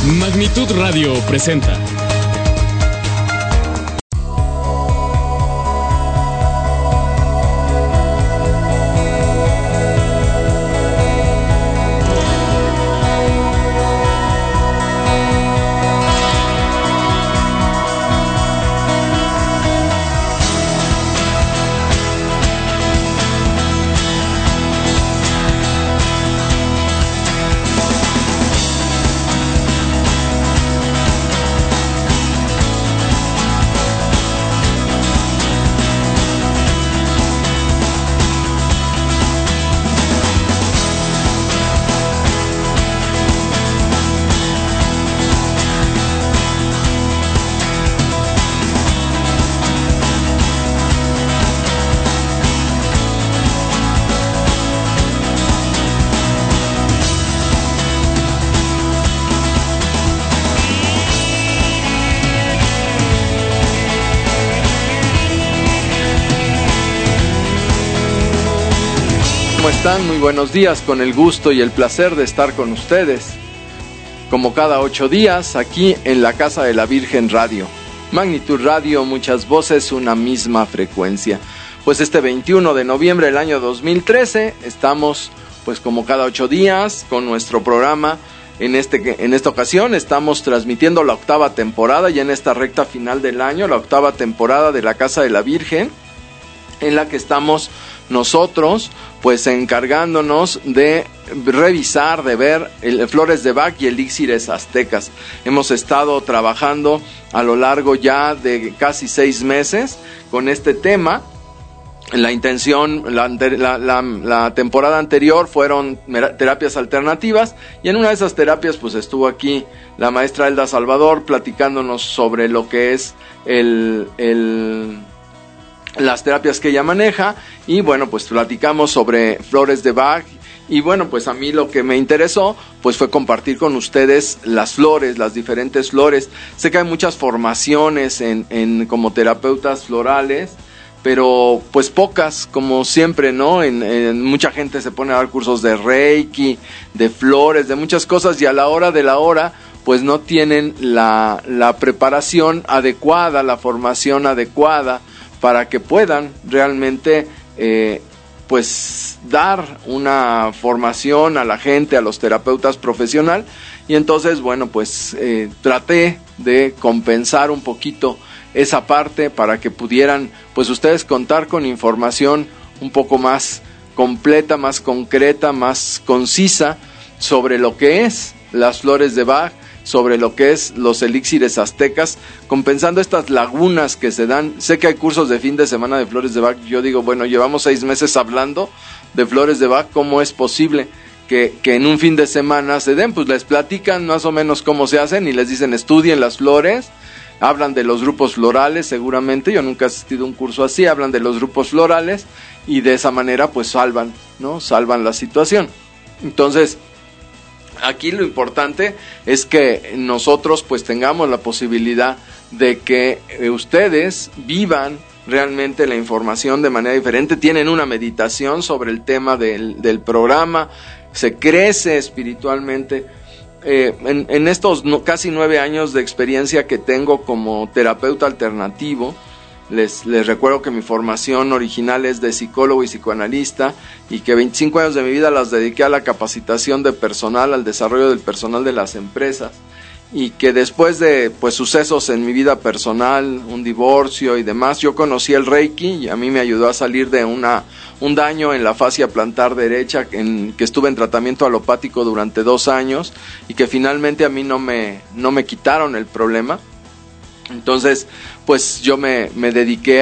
Magnitud Radio presenta. ¿Cómo están? Muy buenos días, con el gusto y el placer de estar con ustedes. Como cada 8 días, aquí en la Casa de la Virgen Radio. Magnitud Radio, muchas voces, una misma frecuencia. Pues este 21 de noviembre del año 2013, estamos pues como cada 8 días con nuestro programa. En esta ocasión estamos transmitiendo la 8ª temporada, ya en esta recta final del año, la 8ª temporada de la Casa de la Virgen, en la que estamos nosotros pues encargándonos de revisar, de ver flores de Bach y elixires aztecas. Hemos estado trabajando a lo largo ya de casi 6 meses con este tema. La intención, la temporada anterior fueron terapias alternativas, y en una de esas terapias pues estuvo aquí la maestra Elda Salvador platicándonos sobre lo que es las terapias que ella maneja, y bueno, pues platicamos sobre flores de Bach, y bueno, pues a mí lo que me interesó pues fue compartir con ustedes las flores, las diferentes flores. Sé que hay muchas formaciones en como terapeutas florales, pero pues pocas, como siempre, ¿no? Mucha gente se pone a dar cursos de Reiki, de flores, de muchas cosas, y a la hora de la hora pues no tienen la preparación adecuada, la formación adecuada, para que puedan realmente pues dar una formación a la gente, a los terapeutas profesional. Y entonces bueno, pues traté de compensar un poquito esa parte para que pudieran pues ustedes contar con información un poco más completa, más concreta, más concisa sobre lo que es las flores de Bach, sobre lo que es los elixires aztecas, compensando estas lagunas que se dan. Sé que hay cursos de fin de semana de flores de Bach. Yo digo, bueno, llevamos 6 meses hablando de flores de Bach, ¿cómo es posible que en un fin de semana se den? Pues les platican más o menos cómo se hacen y les dicen estudien las flores, hablan de los grupos florales seguramente, yo nunca he asistido a un curso así, hablan de los grupos florales y de esa manera pues salvan la situación. Entonces, aquí lo importante es que nosotros pues tengamos la posibilidad de que ustedes vivan realmente la información de manera diferente. Tienen una meditación sobre el tema del programa, se crece espiritualmente. En estos casi 9 años de experiencia que tengo como terapeuta alternativo, les recuerdo que mi formación original es de psicólogo y psicoanalista, y que 25 años de mi vida las dediqué a la capacitación de personal, al desarrollo del personal de las empresas, y que después de pues sucesos en mi vida personal, un divorcio y demás, yo conocí el Reiki y a mí me ayudó a salir de un daño en la fascia plantar derecha, que estuve en tratamiento alopático durante 2 años y que finalmente a mí no me quitaron el problema. Entonces pues yo me dediqué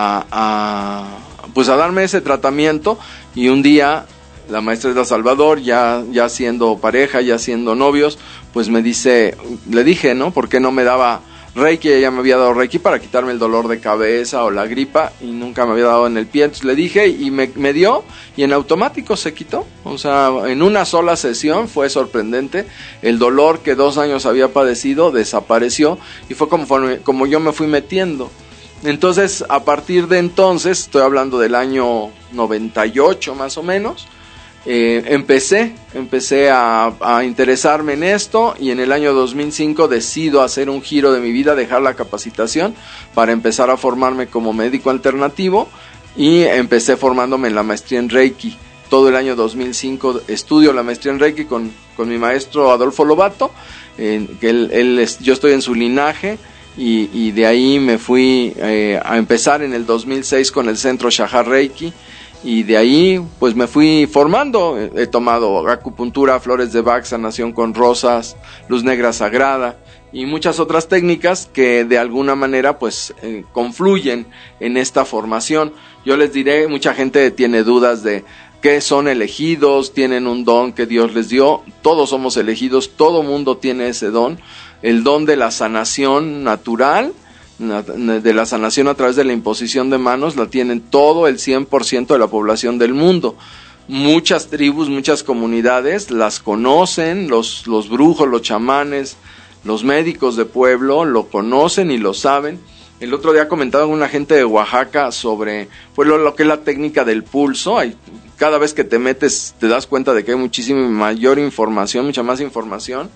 a darme ese tratamiento, y un día la maestra Elda Salvador, ya siendo pareja, ya siendo novios, pues le dije, ¿no? ¿Por qué no me daba Reiki? Ella me había dado Reiki para quitarme el dolor de cabeza o la gripa, y nunca me había dado en el pie. Entonces le dije y me dio, y en automático se quitó. O sea, en una sola sesión, fue sorprendente. El dolor que 2 años había padecido desapareció, y fue como yo me fui metiendo. Entonces, a partir de entonces, estoy hablando del año 98 más o menos, empecé empecé a interesarme en esto y en el año 2005 decido hacer un giro de mi vida, dejar la capacitación para empezar a formarme como médico alternativo y empecé formándome en la maestría en Reiki. Todo el año 2005 estudio la maestría en Reiki con mi maestro Adolfo Lobato, yo estoy en su linaje y de ahí me fui a empezar en el 2006 con el centro Shahar Reiki y de ahí pues me fui formando. He tomado acupuntura, flores de Bach, sanación con rosas, luz negra sagrada y muchas otras técnicas que de alguna manera pues confluyen en esta formación. Yo les diré, mucha gente tiene dudas de que son elegidos, tienen un don que Dios les dio. Todos somos elegidos, todo mundo tiene ese don, el don de la sanación natural, de la sanación a través de la imposición de manos, la tienen todo el 100% de la población del mundo. Muchas tribus, muchas comunidades las conocen, los brujos, los chamanes, los médicos de pueblo lo conocen y lo saben. El otro día comentaba con una gente de Oaxaca sobre lo que es la técnica del pulso. Cada vez que te metes te das cuenta de que hay muchísima mayor información, mucha más información.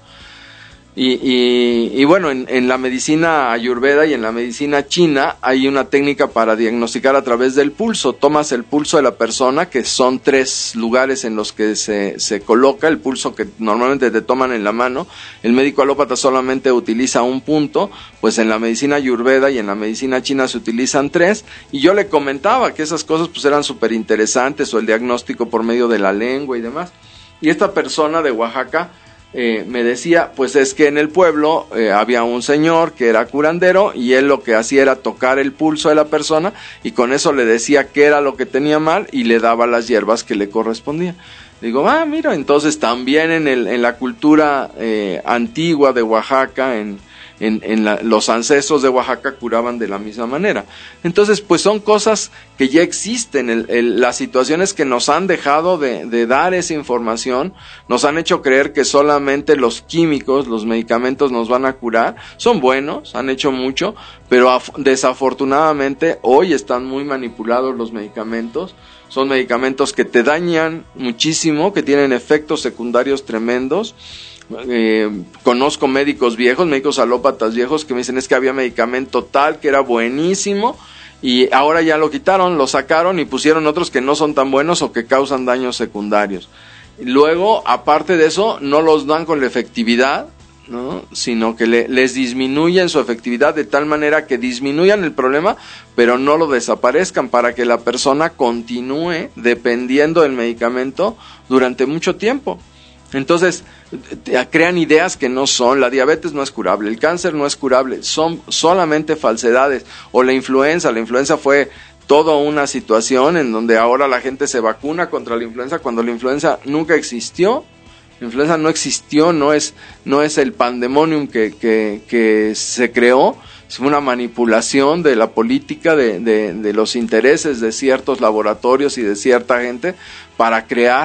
Y bueno, en la medicina ayurveda y en la medicina china hay una técnica para diagnosticar a través del pulso. Tomas el pulso de la persona, que son 3 lugares en los que se coloca el pulso, que normalmente te toman en la mano. El médico alópata solamente utiliza un punto, pues en la medicina ayurveda y en la medicina china se utilizan 3, y yo le comentaba que esas cosas pues eran súper interesantes, o el diagnóstico por medio de la lengua y demás. Y esta persona de Oaxaca me decía, pues es que en el pueblo había un señor que era curandero y él lo que hacía era tocar el pulso de la persona y con eso le decía qué era lo que tenía mal y le daba las hierbas que le correspondían. Digo, mira, entonces también en la cultura antigua de Oaxaca, los ancestros de Oaxaca curaban de la misma manera. Entonces, pues son cosas que ya existen. Las situaciones que nos han dejado de dar esa información, nos han hecho creer que solamente los químicos, los medicamentos nos van a curar. Son buenos, han hecho mucho, pero desafortunadamente hoy están muy manipulados los medicamentos. Son medicamentos que te dañan muchísimo, que tienen efectos secundarios tremendos. Conozco médicos viejos, médicos alópatas viejos que me dicen, es que había medicamento tal que era buenísimo y ahora ya lo quitaron, lo sacaron y pusieron otros que no son tan buenos o que causan daños secundarios. Luego, aparte de eso, no los dan con la efectividad, ¿no? Sino que les disminuyen su efectividad de tal manera que disminuyan el problema, pero no lo desaparezcan, para que la persona continúe dependiendo del medicamento durante mucho tiempo. Entonces, crean ideas que no son. La diabetes no es curable, el cáncer no es curable, son solamente falsedades. O la influenza fue toda una situación en donde ahora la gente se vacuna contra la influenza cuando la influenza nunca existió. La influenza no existió, no es el pandemonium que se creó. Es una manipulación de la política, de los intereses de ciertos laboratorios y de cierta gente para crear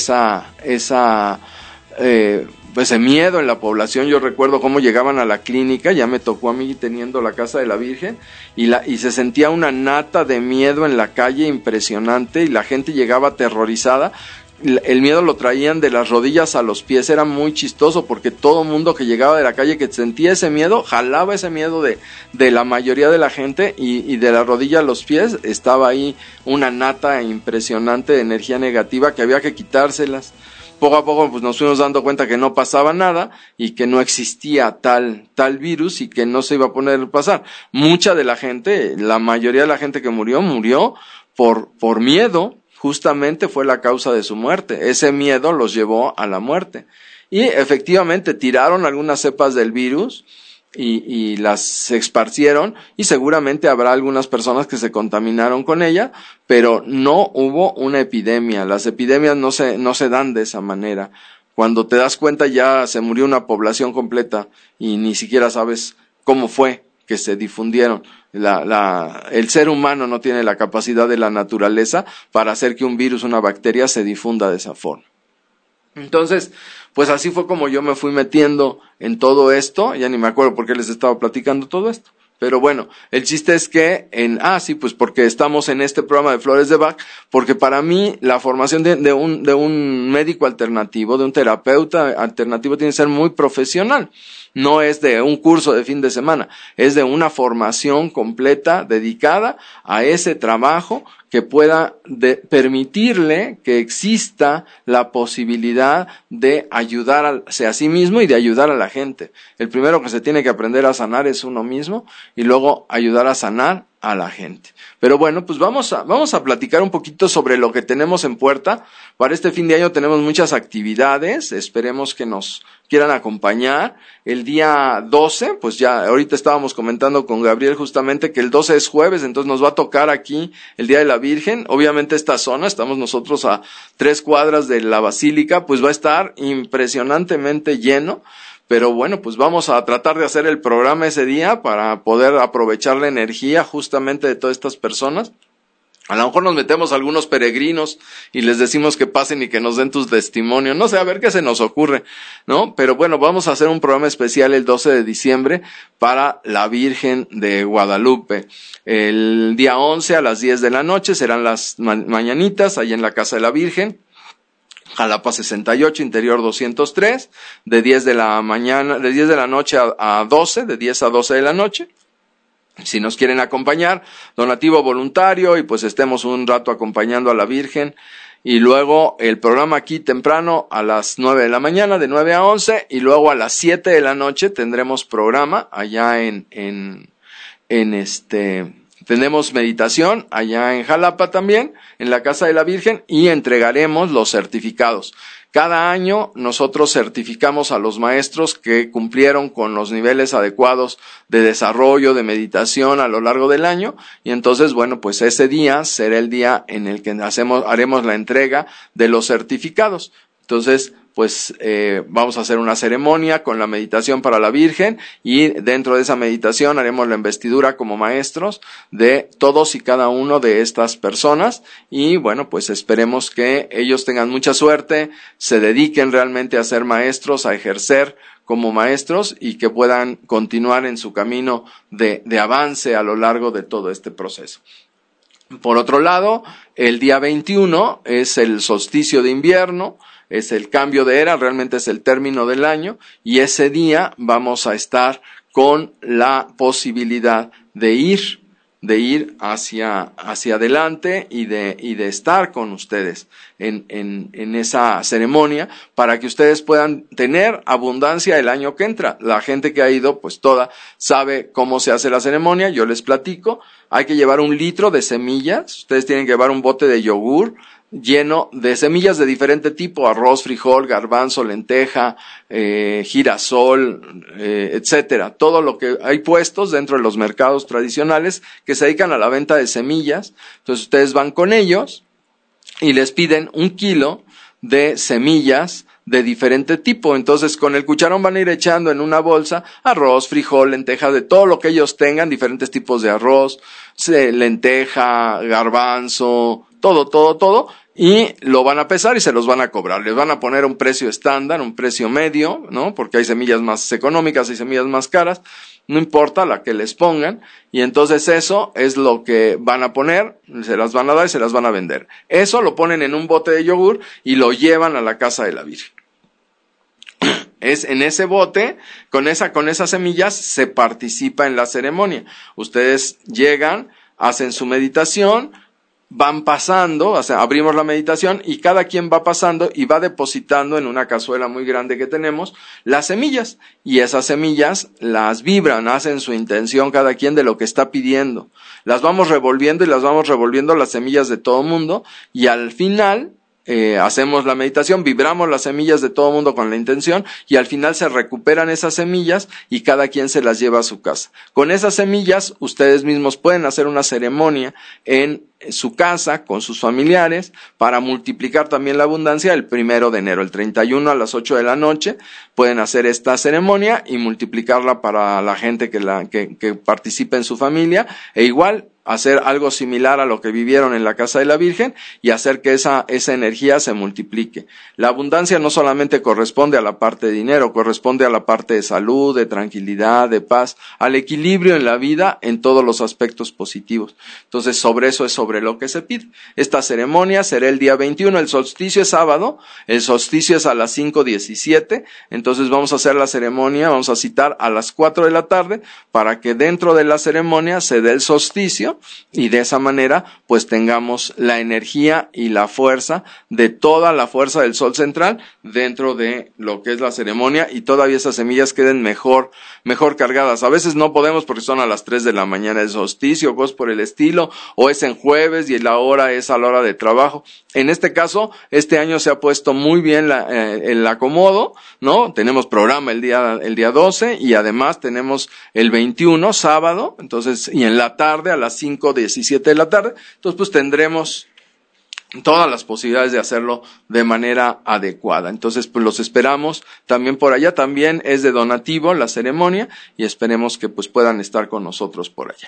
ese miedo en la población. Yo recuerdo cómo llegaban a la clínica, ya me tocó a mí teniendo la Casa de la Virgen, y se sentía una nata de miedo en la calle impresionante, y la gente llegaba aterrorizada. El miedo lo traían de las rodillas a los pies. Era muy chistoso porque todo mundo que llegaba de la calle que sentía ese miedo, jalaba ese miedo de la mayoría de la gente, y de la rodilla a los pies estaba ahí una nata impresionante de energía negativa que había que quitárselas. Poco a poco pues nos fuimos dando cuenta que no pasaba nada y que no existía tal virus y que no se iba a poner a pasar. Mucha de la gente, la mayoría de la gente que murió por miedo. Justamente fue la causa de su muerte. Ese miedo los llevó a la muerte. Y efectivamente tiraron algunas cepas del virus y las esparcieron, y seguramente habrá algunas personas que se contaminaron con ella, pero no hubo una epidemia. Las epidemias no se dan de esa manera. Cuando te das cuenta ya se murió una población completa y ni siquiera sabes cómo fue que se difundieron. El ser humano no tiene la capacidad de la naturaleza para hacer que un virus, una bacteria se difunda de esa forma. Entonces, pues así fue como yo me fui metiendo en todo esto. Ya ni me acuerdo por qué les estaba platicando todo esto, pero bueno, el chiste es que sí, pues porque estamos en este programa de Flores de Bach, porque para mí la formación de un médico alternativo, de un terapeuta alternativo, tiene que ser muy profesional. No es de un curso de fin de semana, es de una formación completa dedicada a ese trabajo que pueda permitirle que exista la posibilidad de ayudarse a sí mismo y de ayudar a la gente. El primero que se tiene que aprender a sanar es uno mismo y luego ayudar a sanar a la gente. Pero bueno, pues vamos a platicar un poquito sobre lo que tenemos en puerta. Para este fin de año tenemos muchas actividades, esperemos que nos quieran acompañar. El día 12, pues ya ahorita estábamos comentando con Gabriel justamente que el 12 es jueves, entonces nos va a tocar aquí el Día de la Virgen. Obviamente esta zona, estamos nosotros a 3 cuadras de la Basílica, pues va a estar impresionantemente lleno. Pero bueno, pues vamos a tratar de hacer el programa ese día para poder aprovechar la energía justamente de todas estas personas. A lo mejor nos metemos a algunos peregrinos y les decimos que pasen y que nos den tus testimonios. No sé, a ver qué se nos ocurre, ¿no? Pero bueno, vamos a hacer un programa especial el 12 de diciembre para la Virgen de Guadalupe. El día 11 a las 10 de la noche serán las mañanitas ahí en la Casa de la Virgen. Jalapa 68, interior 203, de 10 de la noche a 12, de 10 a 12 de la noche. Si nos quieren acompañar, donativo voluntario, y pues estemos un rato acompañando a la Virgen. Y luego el programa aquí temprano a las 9 de la mañana, de 9 a 11, y luego a las 7 de la noche tendremos programa allá tenemos meditación allá en Jalapa también, en la Casa de la Virgen, y entregaremos los certificados. Cada año nosotros certificamos a los maestros que cumplieron con los niveles adecuados de desarrollo, de meditación a lo largo del año, y entonces, bueno, pues ese día será el día en el que haremos la entrega de los certificados. Entonces, pues vamos a hacer una ceremonia con la meditación para la Virgen, y dentro de esa meditación haremos la investidura como maestros de todos y cada uno de estas personas, y bueno, pues esperemos que ellos tengan mucha suerte, se dediquen realmente a ser maestros, a ejercer como maestros, y que puedan continuar en su camino de avance a lo largo de todo este proceso. Por otro lado, el día 21 es el solsticio de invierno, es el cambio de era, realmente es el término del año, y ese día vamos a estar con la posibilidad de ir hacia adelante y de estar con ustedes en esa ceremonia, para que ustedes puedan tener abundancia el año que entra. La gente que ha ido, pues toda sabe cómo se hace la ceremonia. Yo les platico. Hay que llevar 1 litro de semillas. Ustedes tienen que llevar un bote de yogur lleno de semillas de diferente tipo: arroz, frijol, garbanzo, lenteja, girasol, etcétera. Todo lo que hay puestos dentro de los mercados tradicionales que se dedican a la venta de semillas. Entonces ustedes van con ellos y les piden 1 kilo de semillas de diferente tipo. Entonces con el cucharón van a ir echando en una bolsa arroz, frijol, lenteja, de todo lo que ellos tengan, diferentes tipos de arroz, lenteja, garbanzo, todo, y lo van a pesar y se los van a cobrar. Les van a poner un precio estándar, un precio medio, ¿no? Porque hay semillas más económicas, hay semillas más caras, no importa la que les pongan, y entonces eso es lo que van a poner, se las van a dar y se las van a vender. Eso lo ponen en un bote de yogur y lo llevan a la Casa de la Virgen. Es en ese bote, con esas semillas se participa en la ceremonia. Ustedes llegan, hacen su meditación, van pasando, o sea, abrimos la meditación y cada quien va pasando y va depositando en una cazuela muy grande que tenemos las semillas, y esas semillas las vibran, hacen su intención cada quien de lo que está pidiendo. Las vamos revolviendo y las vamos revolviendo, las semillas de todo mundo, y al final hacemos la meditación, vibramos las semillas de todo mundo con la intención, y al final se recuperan esas semillas y cada quien se las lleva a su casa. Con esas semillas ustedes mismos pueden hacer una ceremonia en su casa con sus familiares para multiplicar también la abundancia el 1 de enero. El 31 a las 8 de la noche pueden hacer esta ceremonia y multiplicarla para la gente que participe en su familia, e igual hacer algo similar a lo que vivieron en la casa de la Virgen y hacer que esa energía se multiplique. La abundancia no solamente corresponde a la parte de dinero, corresponde a la parte de salud, de tranquilidad, de paz, al equilibrio en la vida en todos los aspectos positivos. Entonces, sobre eso es sobre lo que se pide. Esta ceremonia será el día 21, el solsticio es sábado, el solsticio es a las 5:17, entonces vamos a hacer la ceremonia, vamos a citar a las 4 de la tarde para que dentro de la ceremonia se dé el solsticio y de esa manera pues tengamos la energía y la fuerza de toda la fuerza del sol central dentro de lo que es la ceremonia y todavía esas semillas queden mejor cargadas. A veces no podemos porque son a las 3 de la mañana el solsticio, cosas por el estilo, o es en jueves y la hora es a la hora de trabajo. En este caso, este año se ha puesto muy bien el acomodo, ¿no? Tenemos programa el día 12 y además tenemos el 21, sábado, entonces, y en la tarde a las 5:17 de la tarde, entonces pues tendremos todas las posibilidades de hacerlo de manera adecuada. Entonces, pues los esperamos también por allá. También es de donativo la ceremonia y esperemos que pues puedan estar con nosotros por allá.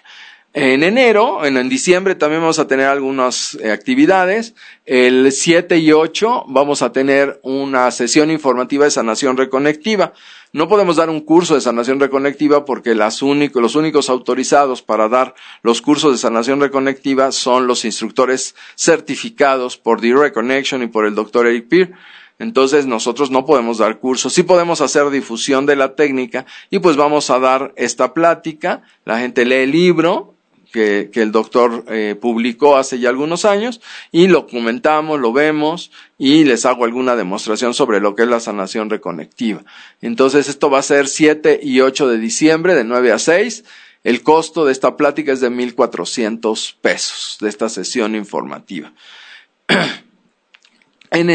En diciembre también vamos a tener algunas actividades. El 7 y 8 vamos a tener una sesión informativa de sanación reconectiva. No podemos dar un curso de sanación reconectiva porque los únicos autorizados para dar los cursos de sanación reconectiva son los instructores certificados por Direct Connection y por el Dr. Eric Peer. Entonces nosotros no podemos dar cursos, sí podemos hacer difusión de la técnica y pues vamos a dar esta plática. La gente lee el libro que el doctor publicó hace ya algunos años y lo comentamos, lo vemos y les hago alguna demostración sobre lo que es la sanación reconectiva. Entonces esto va a ser 7 y 8 de diciembre de 9 a 6. El costo de esta plática es de $1,400 de esta sesión informativa. En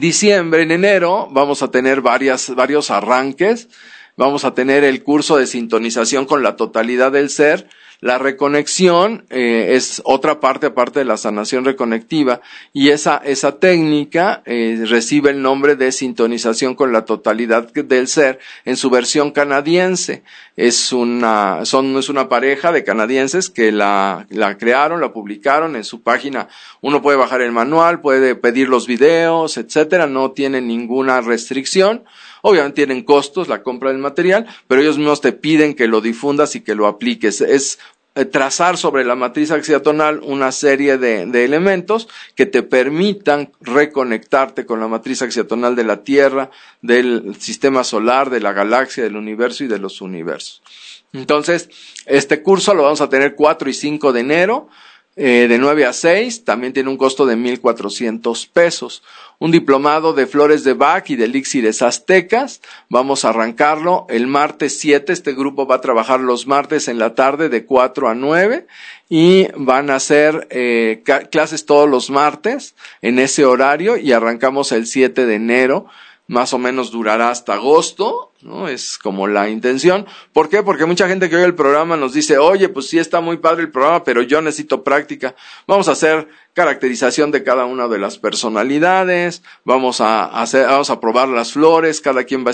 enero vamos a tener varios arranques. Vamos a tener el curso de sintonización con la totalidad del ser. La reconexión es otra parte aparte de la sanación reconectiva y esa técnica recibe el nombre de sintonización con la totalidad del ser en su versión canadiense. Es una pareja de canadienses que la crearon, la publicaron en su página. Uno puede bajar el manual, puede pedir los videos, etcétera, no tiene ninguna restricción. Obviamente tienen costos la compra del material, pero ellos mismos te piden que lo difundas y que lo apliques. Es trazar sobre la matriz axiatonal una serie de elementos que te permitan reconectarte con la matriz axiatonal de la Tierra, del sistema solar, de la galaxia, del universo y de los universos. Entonces, este curso lo vamos a tener 4 y 5 de enero. De 9 a 6, también tiene un costo de $1,400. Un diplomado de flores de Bach y de elixires aztecas, vamos a arrancarlo el martes 7, este grupo va a trabajar los martes en la tarde de 4 a 9 y van a hacer clases todos los martes en ese horario y arrancamos el 7 de enero. Más o menos durará hasta agosto, ¿no? Es como la intención. ¿Por qué? Porque mucha gente que oye el programa nos dice, oye, pues sí está muy padre el programa, pero yo necesito práctica. Vamos a hacer caracterización de cada una de las personalidades, vamos a probar las flores, cada quien va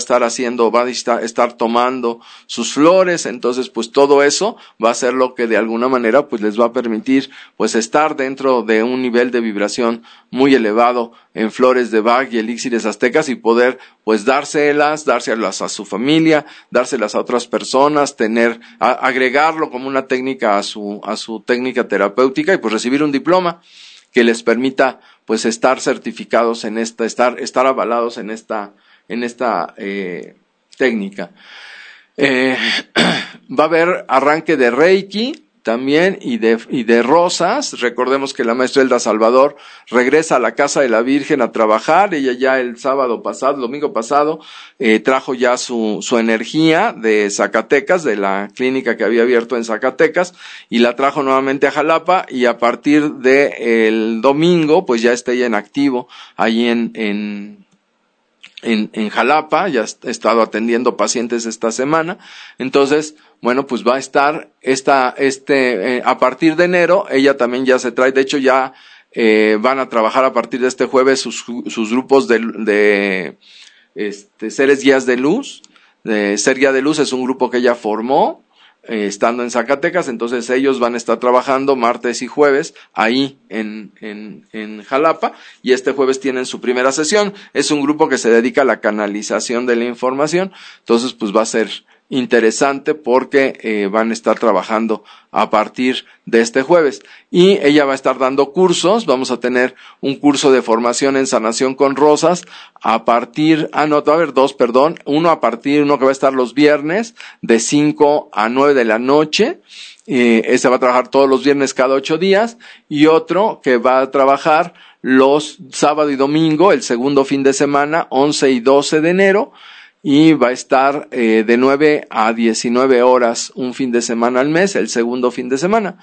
a estar tomando sus flores, entonces pues todo eso va a ser lo que de alguna manera pues les va a permitir pues estar dentro de un nivel de vibración muy elevado en flores de Bach y elixires aztecas y poder pues dárselas a su familia, dárselas a otras personas, agregarlo como una técnica a su técnica terapéutica y pues recibir un diploma que les permita pues estar certificados en estar avalados en esta técnica. Va a haber arranque de Reiki también y de rosas. Recordemos que la maestra Elda Salvador regresa a la casa de la Virgen a trabajar. Ella ya el domingo pasado, trajo ya su energía de Zacatecas, de la clínica que había abierto en Zacatecas, y la trajo nuevamente a Jalapa, y a partir de el domingo, pues ya está ella en activo, ahí en Jalapa. Ya he estado atendiendo pacientes esta semana. Entonces, bueno, pues va a estar a partir de enero, ella también ya se trae, de hecho ya van a trabajar a partir de este jueves sus grupos de seres guías de luz. Ser guía de luz es un grupo que ella formó estando en Zacatecas, entonces ellos van a estar trabajando martes y jueves ahí en Jalapa, y este jueves tienen su primera sesión. Es un grupo que se dedica a la canalización de la información, entonces pues va a ser interesante porque van a estar trabajando a partir de este jueves, y ella va a estar dando cursos. Vamos a tener un curso de formación en sanación con rosas a partir, va a haber dos, uno que va a estar los viernes de 5 a 9 de la noche, este va a trabajar todos los viernes cada 8 días, y otro que va a trabajar los sábado y domingo, el segundo fin de semana, 11 y 12 de enero, y va a estar de 9 a 19 horas un fin de semana al mes, el segundo fin de semana.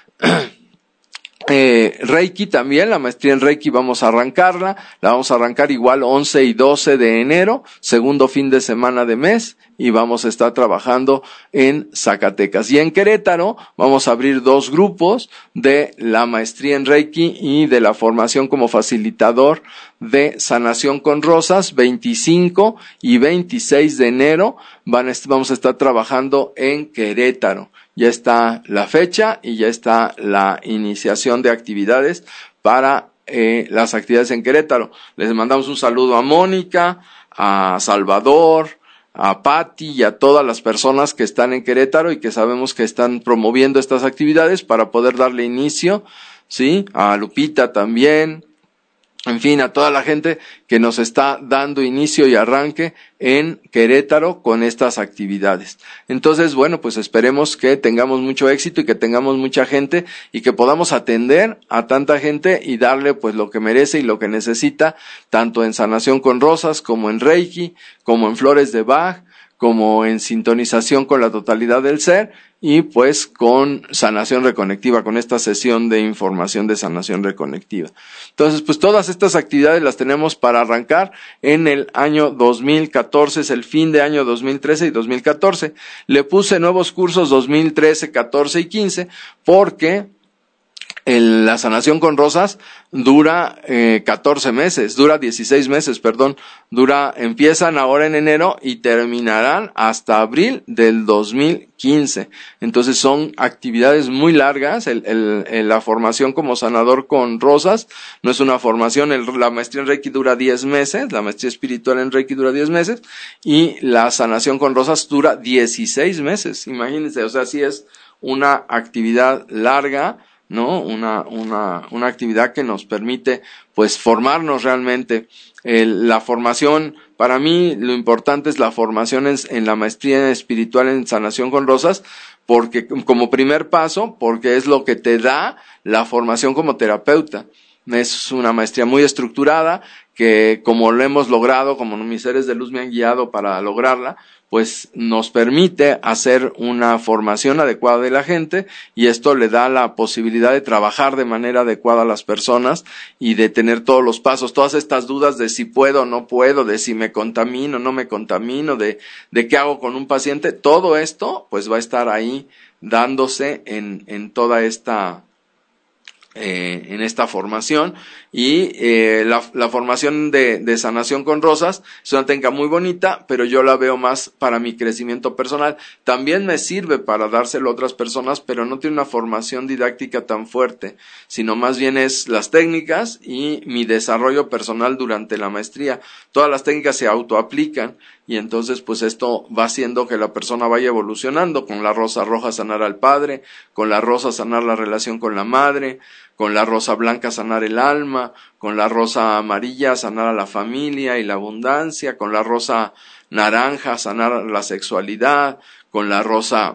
Reiki también, la maestría en Reiki vamos a arrancar igual 11 y 12 de enero, segundo fin de semana de mes, y vamos a estar trabajando en Zacatecas. Y en Querétaro vamos a abrir 2 grupos de la maestría en Reiki y de la formación como facilitador de sanación con rosas, 25 y 26 de enero vamos a estar trabajando en Querétaro. Ya está la fecha y ya está la iniciación de actividades para las actividades en Querétaro. Les mandamos un saludo a Mónica, a Salvador, a Patti y a todas las personas que están en Querétaro y que sabemos que están promoviendo estas actividades para poder darle inicio, ¿sí? A Lupita también. En fin, a toda la gente que nos está dando inicio y arranque en Querétaro con estas actividades. Entonces, bueno, pues esperemos que tengamos mucho éxito y que tengamos mucha gente y que podamos atender a tanta gente y darle pues lo que merece y lo que necesita, tanto en sanación con rosas, como en Reiki, como en flores de Bach, como en sintonización con la totalidad del ser, y pues con sanación reconectiva, con esta sesión de información de sanación reconectiva. Entonces, pues todas estas actividades las tenemos para arrancar en el año 2014, es el fin de año 2013 y 2014. Le puse nuevos cursos 2013, 14 y 15 porque la sanación con rosas dura 16 meses, empiezan ahora en enero y terminarán hasta abril del 2015. Entonces son actividades muy largas. La formación como sanador con rosas no es una formación, la maestría en Reiki dura 10 meses, la maestría espiritual en Reiki dura 10 meses y la sanación con rosas dura 16 meses. Imagínense, o sea, sí es una actividad larga, ¿no? Una actividad que nos permite pues formarnos realmente. La formación, para mí lo importante es la formación en la maestría espiritual en sanación con rosas, porque como primer paso, porque es lo que te da la formación como terapeuta. Es una maestría muy estructurada que, como lo hemos logrado, como mis seres de luz me han guiado para lograrla, pues nos permite hacer una formación adecuada de la gente, y esto le da la posibilidad de trabajar de manera adecuada a las personas y de tener todos los pasos, todas estas dudas de si puedo o no puedo, de si me contamino o no me contamino, de qué hago con un paciente. Todo esto pues va a estar ahí dándose en toda esta en esta formación. Y la formación de sanación con rosas es una técnica muy bonita, pero yo la veo más para mi crecimiento personal. También me sirve para dárselo a otras personas, pero no tiene una formación didáctica tan fuerte, sino más bien es las técnicas y mi desarrollo personal durante la maestría. Todas las técnicas se autoaplican, y entonces pues esto va haciendo que la persona vaya evolucionando. Con la rosa roja sanar al padre, con la rosa sanar la relación con la madre, con la rosa blanca sanar el alma, con la rosa amarilla sanar a la familia y la abundancia, con la rosa naranja sanar la sexualidad, con la rosa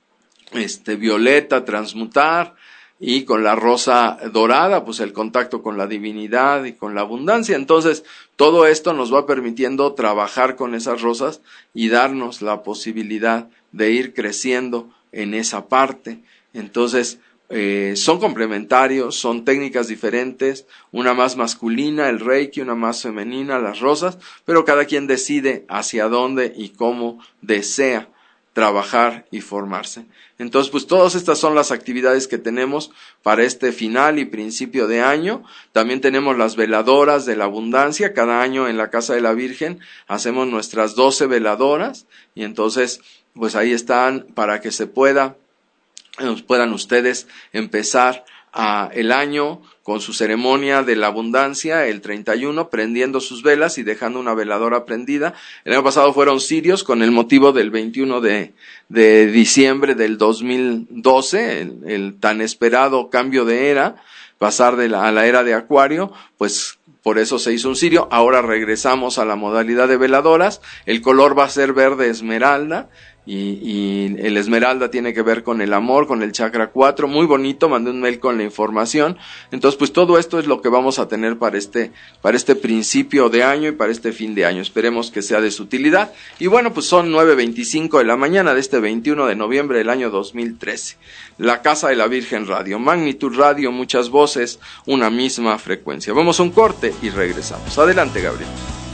violeta transmutar, y con la rosa dorada pues el contacto con la divinidad y con la abundancia. Entonces todo esto nos va permitiendo trabajar con esas rosas y darnos la posibilidad de ir creciendo en esa parte. Entonces son complementarios, son técnicas diferentes, una más masculina, el Reiki, una más femenina, las rosas, pero cada quien decide hacia dónde y cómo desea trabajar y formarse. Entonces, pues todas estas son las actividades que tenemos para este final y principio de año. También tenemos las veladoras de la abundancia. Cada año en la Casa de la Virgen hacemos nuestras 12 veladoras y entonces, pues ahí están para que puedan ustedes empezar el año con su ceremonia de la abundancia el 31, prendiendo sus velas y dejando una veladora prendida. El año pasado fueron cirios con el motivo del 21 de diciembre del 2012, el tan esperado cambio de era, pasar a la era de Acuario, pues por eso se hizo un cirio. Ahora regresamos a la modalidad de veladoras. El color va a ser verde esmeralda. Y el esmeralda tiene que ver con el amor, con el chakra 4, muy bonito, mandé un mail con la información. Entonces, pues todo esto es lo que vamos a tener para este principio de año y para este fin de año. Esperemos que sea de su utilidad. Y bueno, pues son 9:25 de la mañana de este 21 de noviembre del año 2013. La Casa de la Virgen Radio, Magnitud Radio, muchas voces, una misma frecuencia. Vamos a un corte y regresamos. Adelante, Gabriel.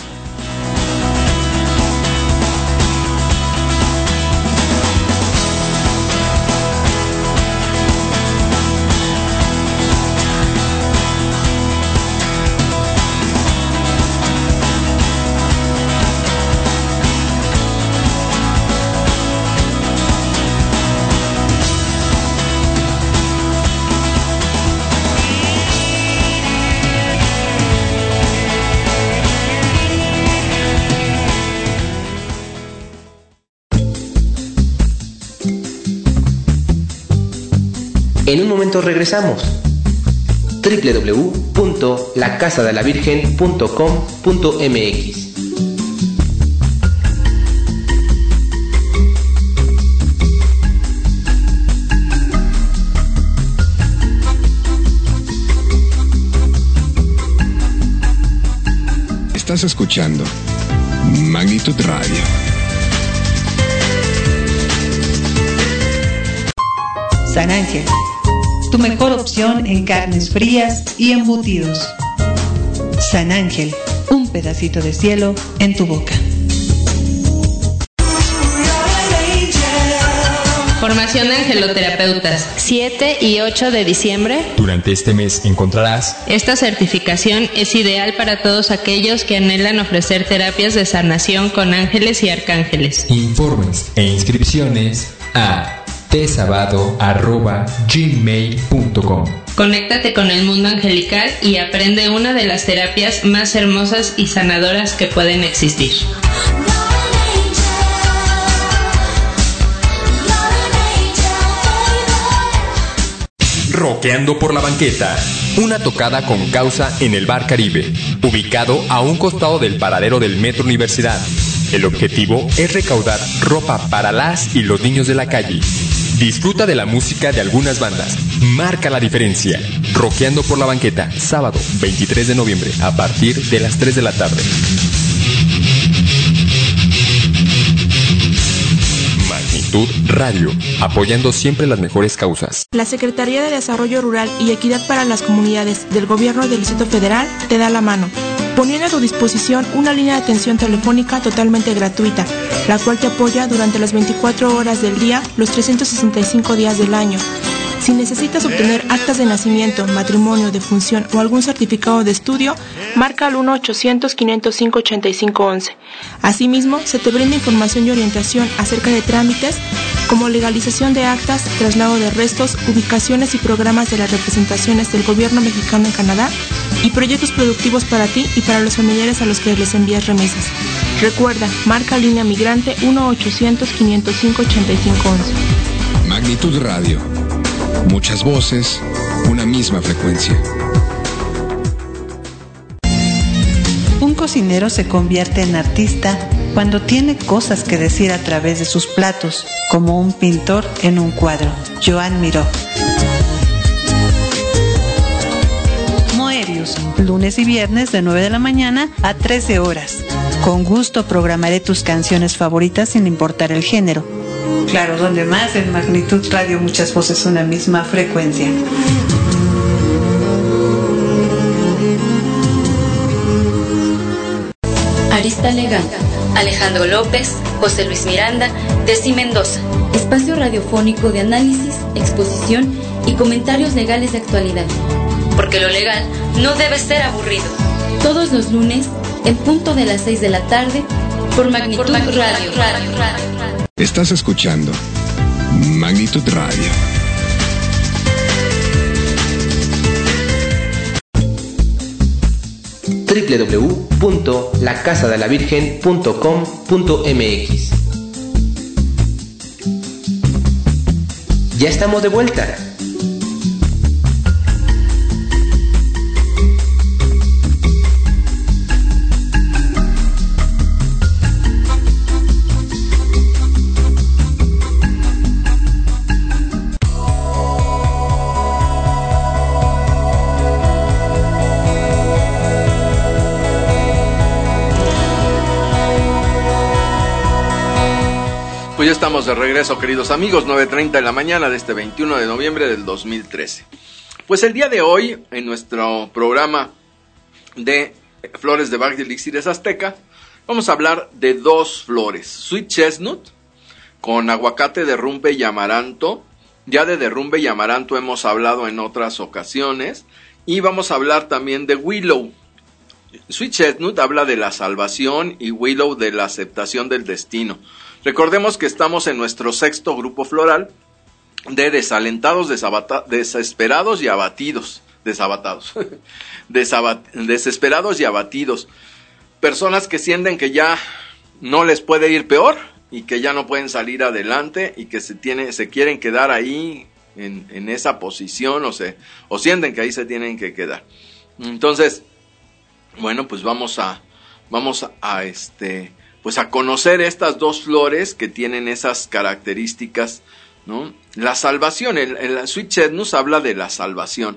En un momento regresamos. www.lacasadelavirgen.com.mx. Estás escuchando Magnitud Radio. San Ángel, tu mejor opción en carnes frías y embutidos. San Ángel, un pedacito de cielo en tu boca. Formación de angeloterapeutas, 7 y 8 de diciembre. Durante este mes encontrarás. Esta certificación es ideal para todos aquellos que anhelan ofrecer terapias de sanación con ángeles y arcángeles. Informes e inscripciones a tesabado@gmail.com. Conéctate con el mundo angelical y aprende una de las terapias más hermosas y sanadoras que pueden existir. Roqueando por la banqueta. Una tocada con causa en el Bar Caribe, ubicado a un costado del paradero del Metro Universidad. El objetivo es recaudar ropa para las y los niños de la calle. Disfruta de la música de algunas bandas. Marca la diferencia. Roqueando por la banqueta, sábado 23 de noviembre, a partir de las 3 de la tarde. Magnitud Radio, apoyando siempre las mejores causas. La Secretaría de Desarrollo Rural y Equidad para las Comunidades del Gobierno del Distrito Federal te da la mano, poniendo a tu disposición una línea de atención telefónica totalmente gratuita, la cual te apoya durante las 24 horas del día, los 365 días del año. Si necesitas obtener actas de nacimiento, matrimonio, defunción o algún certificado de estudio, marca al 1-800-505-8511. Asimismo, se te brinda información y orientación acerca de trámites como legalización de actas, traslado de restos, ubicaciones y programas de las representaciones del gobierno mexicano en Canadá y proyectos productivos para ti y para los familiares a los que les envías remesas. Recuerda, marca línea migrante 1-800-505-8511. Magnitud Radio. Muchas voces, una misma frecuencia. Un cocinero se convierte en artista cuando tiene cosas que decir a través de sus platos, como un pintor en un cuadro. Joan Miró. Moebius, lunes y viernes de 9 de la mañana a 13 horas. Con gusto programaré tus canciones favoritas sin importar el género. Claro, donde más, en Magnitud Radio, muchas voces, una misma frecuencia. Arista Legal, Alejandro López, José Luis Miranda, Desi Mendoza. Espacio radiofónico de análisis, exposición y comentarios legales de actualidad. Porque lo legal no debe ser aburrido. Todos los lunes, en punto de las 6 de la tarde, por Magnitud Radio. Estás escuchando Magnitud Radio. www.lacasadelavirgen.com.mx. Ya estamos de vuelta. Pues ya estamos de regreso, queridos amigos, 9:30 de la mañana de este 21 de noviembre del 2013. Pues el día de hoy, en nuestro programa de Flores de Bach y Elixires Azteca, vamos a hablar de dos flores, Sweet Chestnut, con aguacate, derrumbe y amaranto. Ya de derrumbe y amaranto hemos hablado en otras ocasiones, y vamos a hablar también de Willow. Sweet Chestnut habla de la salvación y Willow de la aceptación del destino. Recordemos que estamos en nuestro sexto grupo floral de desalentados, desesperados y abatidos. Desesperados y abatidos. Personas que sienten que ya no les puede ir peor y que ya no pueden salir adelante y que se quieren quedar ahí en esa posición o sienten que ahí se tienen que quedar. Entonces, bueno, pues vamos a conocer estas dos flores que tienen esas características, ¿no? La salvación, el Sweet Chestnut habla de la salvación.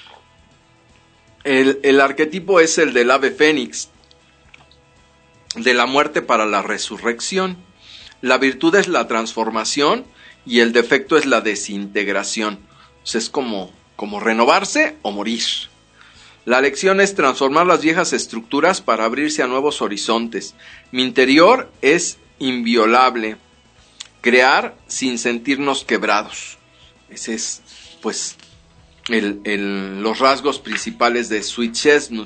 El arquetipo es el del ave fénix, de la muerte para la resurrección. La virtud es la transformación y el defecto es la desintegración. O sea, es como renovarse o morir. La lección es transformar las viejas estructuras para abrirse a nuevos horizontes. Mi interior es inviolable. Crear sin sentirnos quebrados. Ese es, pues, los rasgos principales de Sweet Chestnut.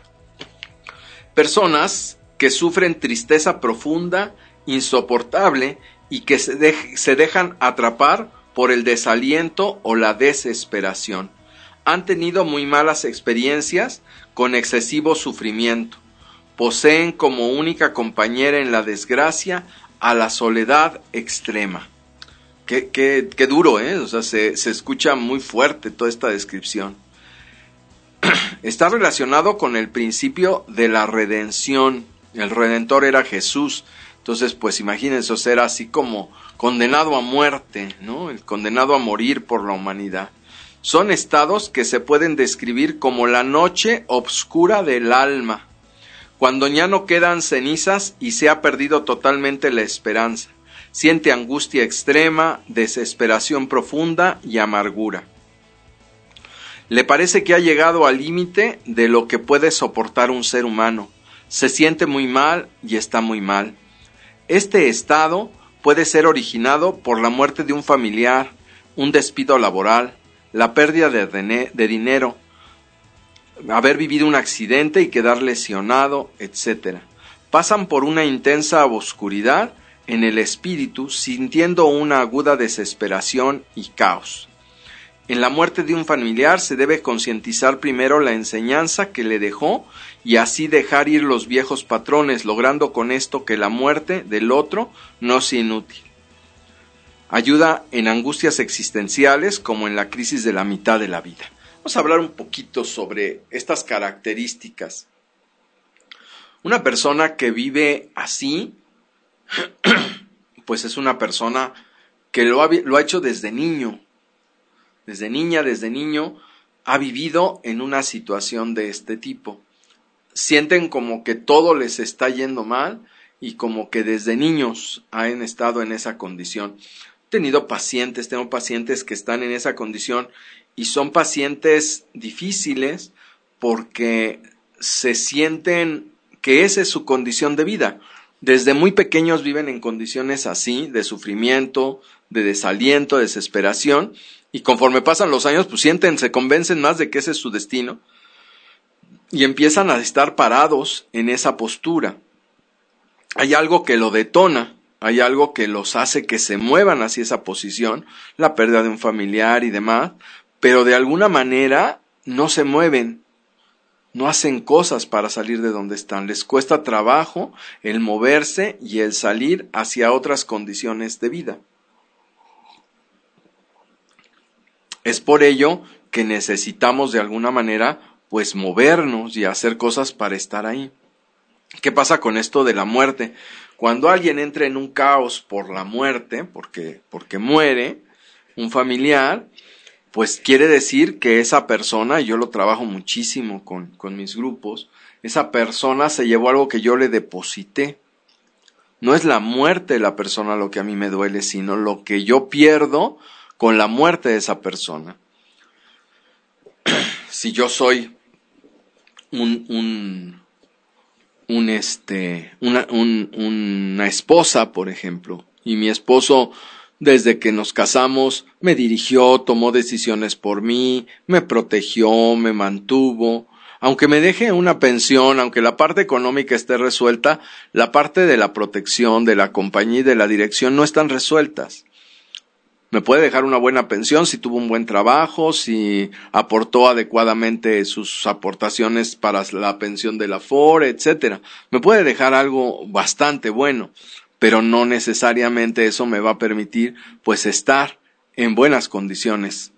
Personas que sufren tristeza profunda, insoportable, y que se dejan atrapar por el desaliento o la desesperación. Han tenido muy malas experiencias con excesivo sufrimiento. Poseen como única compañera en la desgracia a la soledad extrema. Qué duro, ¿eh? O sea, se escucha muy fuerte toda esta descripción. Está relacionado con el principio de la redención. El Redentor era Jesús. Entonces, pues imagínense, o sea, era así como condenado a muerte, ¿no? El condenado a morir por la humanidad. Son estados que se pueden describir como la noche obscura del alma, cuando ya no quedan cenizas y se ha perdido totalmente la esperanza. Siente angustia extrema, desesperación profunda y amargura. Le parece que ha llegado al límite de lo que puede soportar un ser humano. Se siente muy mal y está muy mal. Este estado puede ser originado por la muerte de un familiar, un despido laboral, la pérdida de dinero, haber vivido un accidente y quedar lesionado, etc. Pasan por una intensa oscuridad en el espíritu, sintiendo una aguda desesperación y caos. En la muerte de un familiar se debe concientizar primero la enseñanza que le dejó y así dejar ir los viejos patrones, logrando con esto que la muerte del otro no sea inútil. Ayuda en angustias existenciales como en la crisis de la mitad de la vida. Vamos a hablar un poquito sobre estas características. Una persona que vive así, pues es una persona que lo ha hecho desde niño. Desde niña, desde niño, ha vivido en una situación de este tipo. Sienten como que todo les está yendo mal y como que desde niños han estado en esa condición. Tengo pacientes que están en esa condición y son pacientes difíciles porque se sienten que esa es su condición de vida. desde muy pequeños viven en condiciones así, de sufrimiento, de desaliento, de desesperación, y conforme pasan los años, pues se convencen más de que ese es su destino, y empiezan a estar parados en esa postura. Hay algo que lo detona, hay algo que los hace que se muevan hacia esa posición, la pérdida de un familiar y demás, pero de alguna manera no se mueven, no hacen cosas para salir de donde están. Les cuesta trabajo el moverse y el salir hacia otras condiciones de vida. Es por ello que necesitamos de alguna manera pues movernos y hacer cosas para estar ahí. ¿Qué pasa con esto de la muerte? Cuando alguien entra en un caos por la muerte, porque muere un familiar, pues quiere decir que esa persona, y yo lo trabajo muchísimo con mis grupos, esa persona se llevó algo que yo le deposité. No es la muerte de la persona lo que a mí me duele, sino lo que yo pierdo con la muerte de esa persona. Si yo soy una esposa, por ejemplo, y mi esposo desde que nos casamos me dirigió, tomó decisiones por mí, me protegió, me mantuvo, aunque me deje una pensión, aunque la parte económica esté resuelta, la parte de la protección, de la compañía y de la dirección no están resueltas. Me puede dejar una buena pensión si tuvo un buen trabajo, si aportó adecuadamente sus aportaciones para la pensión de la Afore, etcétera. Me puede dejar algo bastante bueno, pero no necesariamente eso me va a permitir pues estar en buenas condiciones.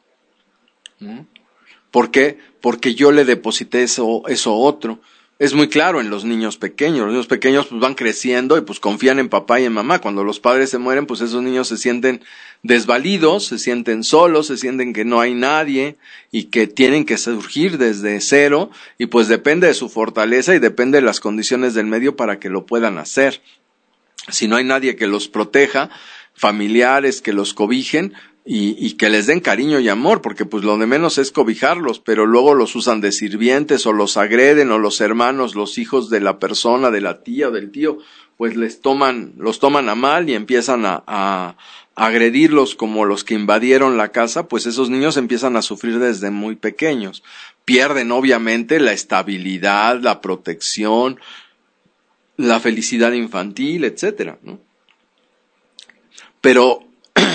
¿Por qué? Porque yo le deposité eso otro. Es muy claro en los niños pequeños. Los niños pequeños pues van creciendo y pues confían en papá y en mamá. Cuando los padres se mueren, pues esos niños se sienten desvalidos, se sienten solos, se sienten que no hay nadie y que tienen que surgir desde cero, y pues depende de su fortaleza y depende de las condiciones del medio para que lo puedan hacer. Si no hay nadie que los proteja, familiares que los cobijen y que les den cariño y amor, porque pues lo de menos es cobijarlos, pero luego los usan de sirvientes o los agreden, o los hermanos, los hijos de la persona, de la tía o del tío, pues los toman a mal y empiezan a agredirlos como los que invadieron la casa. Pues esos niños empiezan a sufrir desde muy pequeños. Pierden obviamente la estabilidad, la protección, la felicidad infantil, etcétera, ¿no? Pero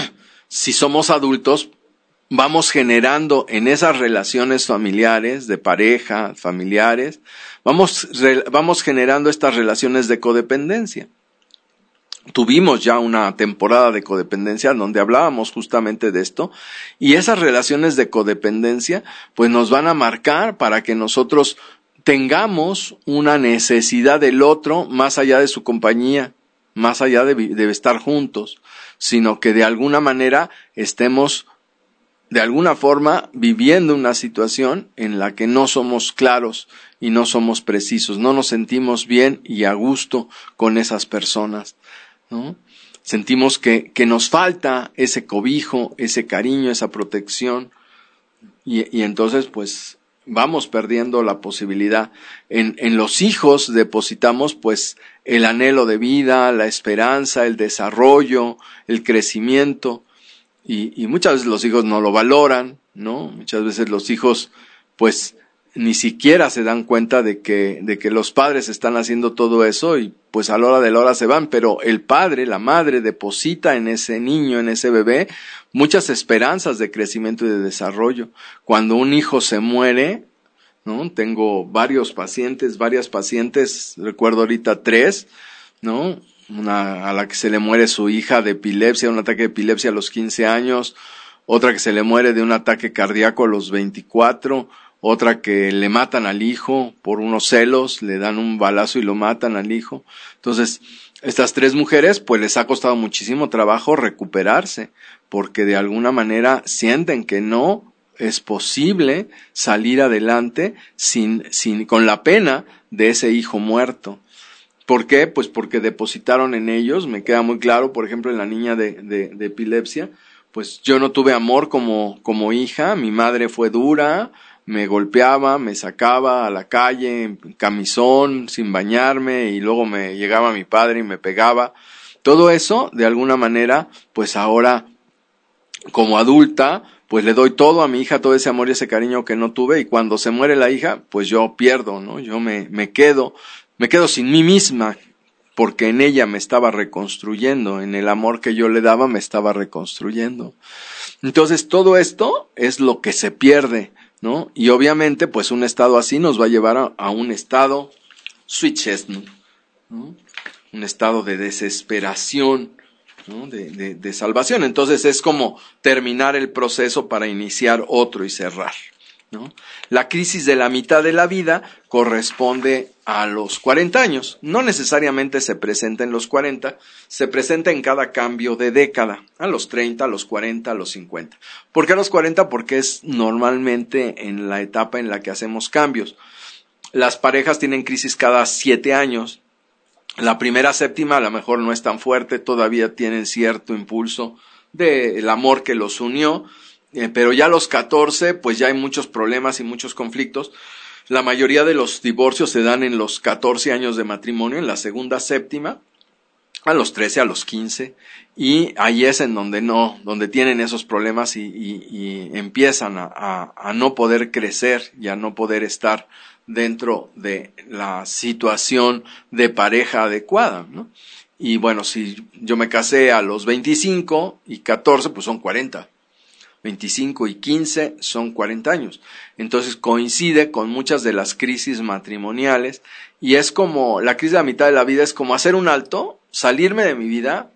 si somos adultos, vamos generando en esas relaciones familiares, de pareja, familiares, vamos generando estas relaciones de codependencia. Tuvimos ya una temporada de codependencia donde hablábamos justamente de esto, y esas relaciones de codependencia pues nos van a marcar para que nosotros tengamos una necesidad del otro más allá de su compañía, más allá de estar juntos, sino que de alguna manera estemos de alguna forma viviendo una situación en la que no somos claros y no somos precisos, no nos sentimos bien y a gusto con esas personas, ¿no? Sentimos que nos falta ese cobijo, ese cariño, esa protección, y entonces pues vamos perdiendo la posibilidad. En los hijos depositamos pues el anhelo de vida, la esperanza, el desarrollo, el crecimiento, y muchas veces los hijos no lo valoran, ¿no? Muchas veces los hijos pues ni siquiera se dan cuenta de que los padres están haciendo todo eso, y pues a la hora de la hora se van, pero el padre, la madre deposita en ese niño, en ese bebé, muchas esperanzas de crecimiento y de desarrollo. Cuando un hijo se muere, ¿no? Tengo varias pacientes, recuerdo ahorita 3, ¿no? Una a la que se le muere su hija de epilepsia, un ataque de epilepsia a los 15 años, otra que se le muere de un ataque cardíaco a los 24, otra que le matan al hijo por unos celos, le dan un balazo y lo matan al hijo. Entonces, estas 3 mujeres pues les ha costado muchísimo trabajo recuperarse, porque de alguna manera sienten que no es posible salir adelante con la pena de ese hijo muerto. ¿Por qué? Pues porque depositaron en ellos. Me queda muy claro, por ejemplo, en la niña de epilepsia, pues yo no tuve amor como hija, mi madre fue dura, me golpeaba, me sacaba a la calle en camisón, sin bañarme, y luego me llegaba mi padre y me pegaba. Todo eso, de alguna manera, pues ahora, como adulta, pues le doy todo a mi hija, todo ese amor y ese cariño que no tuve, y cuando se muere la hija, pues yo pierdo, ¿no? Yo me quedo sin mí misma, porque en ella me estaba reconstruyendo, en el amor que yo le daba me estaba reconstruyendo. Entonces todo esto es lo que se pierde, ¿no? Y obviamente pues un estado así nos va a llevar a un estado suicesno, ¿no? Un estado de desesperación, ¿no? De salvación. Entonces es como terminar el proceso para iniciar otro y cerrar, ¿no? La crisis de la mitad de la vida corresponde a los 40 años. No necesariamente se presenta en los 40, se presenta en cada cambio de década, a los 30, a los 40, a los 50. ¿Por qué a los 40? Porque es normalmente en la etapa en la que hacemos cambios. Las parejas tienen crisis cada 7 años. La primera séptima a lo mejor no es tan fuerte, todavía tienen cierto impulso del amor que los unió, pero ya a los 14 pues ya hay muchos problemas y muchos conflictos. La mayoría de los divorcios se dan en los 14 años de matrimonio, en la segunda séptima, a los 13, a los 15, y ahí es en donde tienen esos problemas y empiezan a no poder crecer y a no poder estar dentro de la situación de pareja adecuada, ¿no? Y bueno, si yo me casé a los 25 y 14, pues son 40. 25 y 15 son 40 años. Entonces coincide con muchas de las crisis matrimoniales, y es como, la crisis de la mitad de la vida es como hacer un alto, salirme de mi vida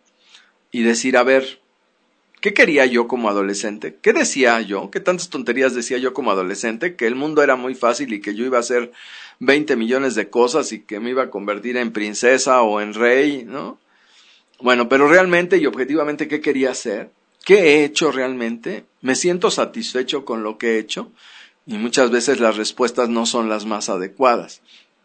y decir, a ver, ¿qué quería yo como adolescente? ¿Qué decía yo? ¿Qué tantas tonterías decía yo como adolescente? Que el mundo era muy fácil y que yo iba a hacer 20 millones de cosas y que me iba a convertir en princesa o en rey, ¿no? Bueno, pero realmente y objetivamente, ¿qué quería hacer? ¿Qué he hecho realmente? ¿Me siento satisfecho con lo que he hecho? Y muchas veces las respuestas no son las más adecuadas.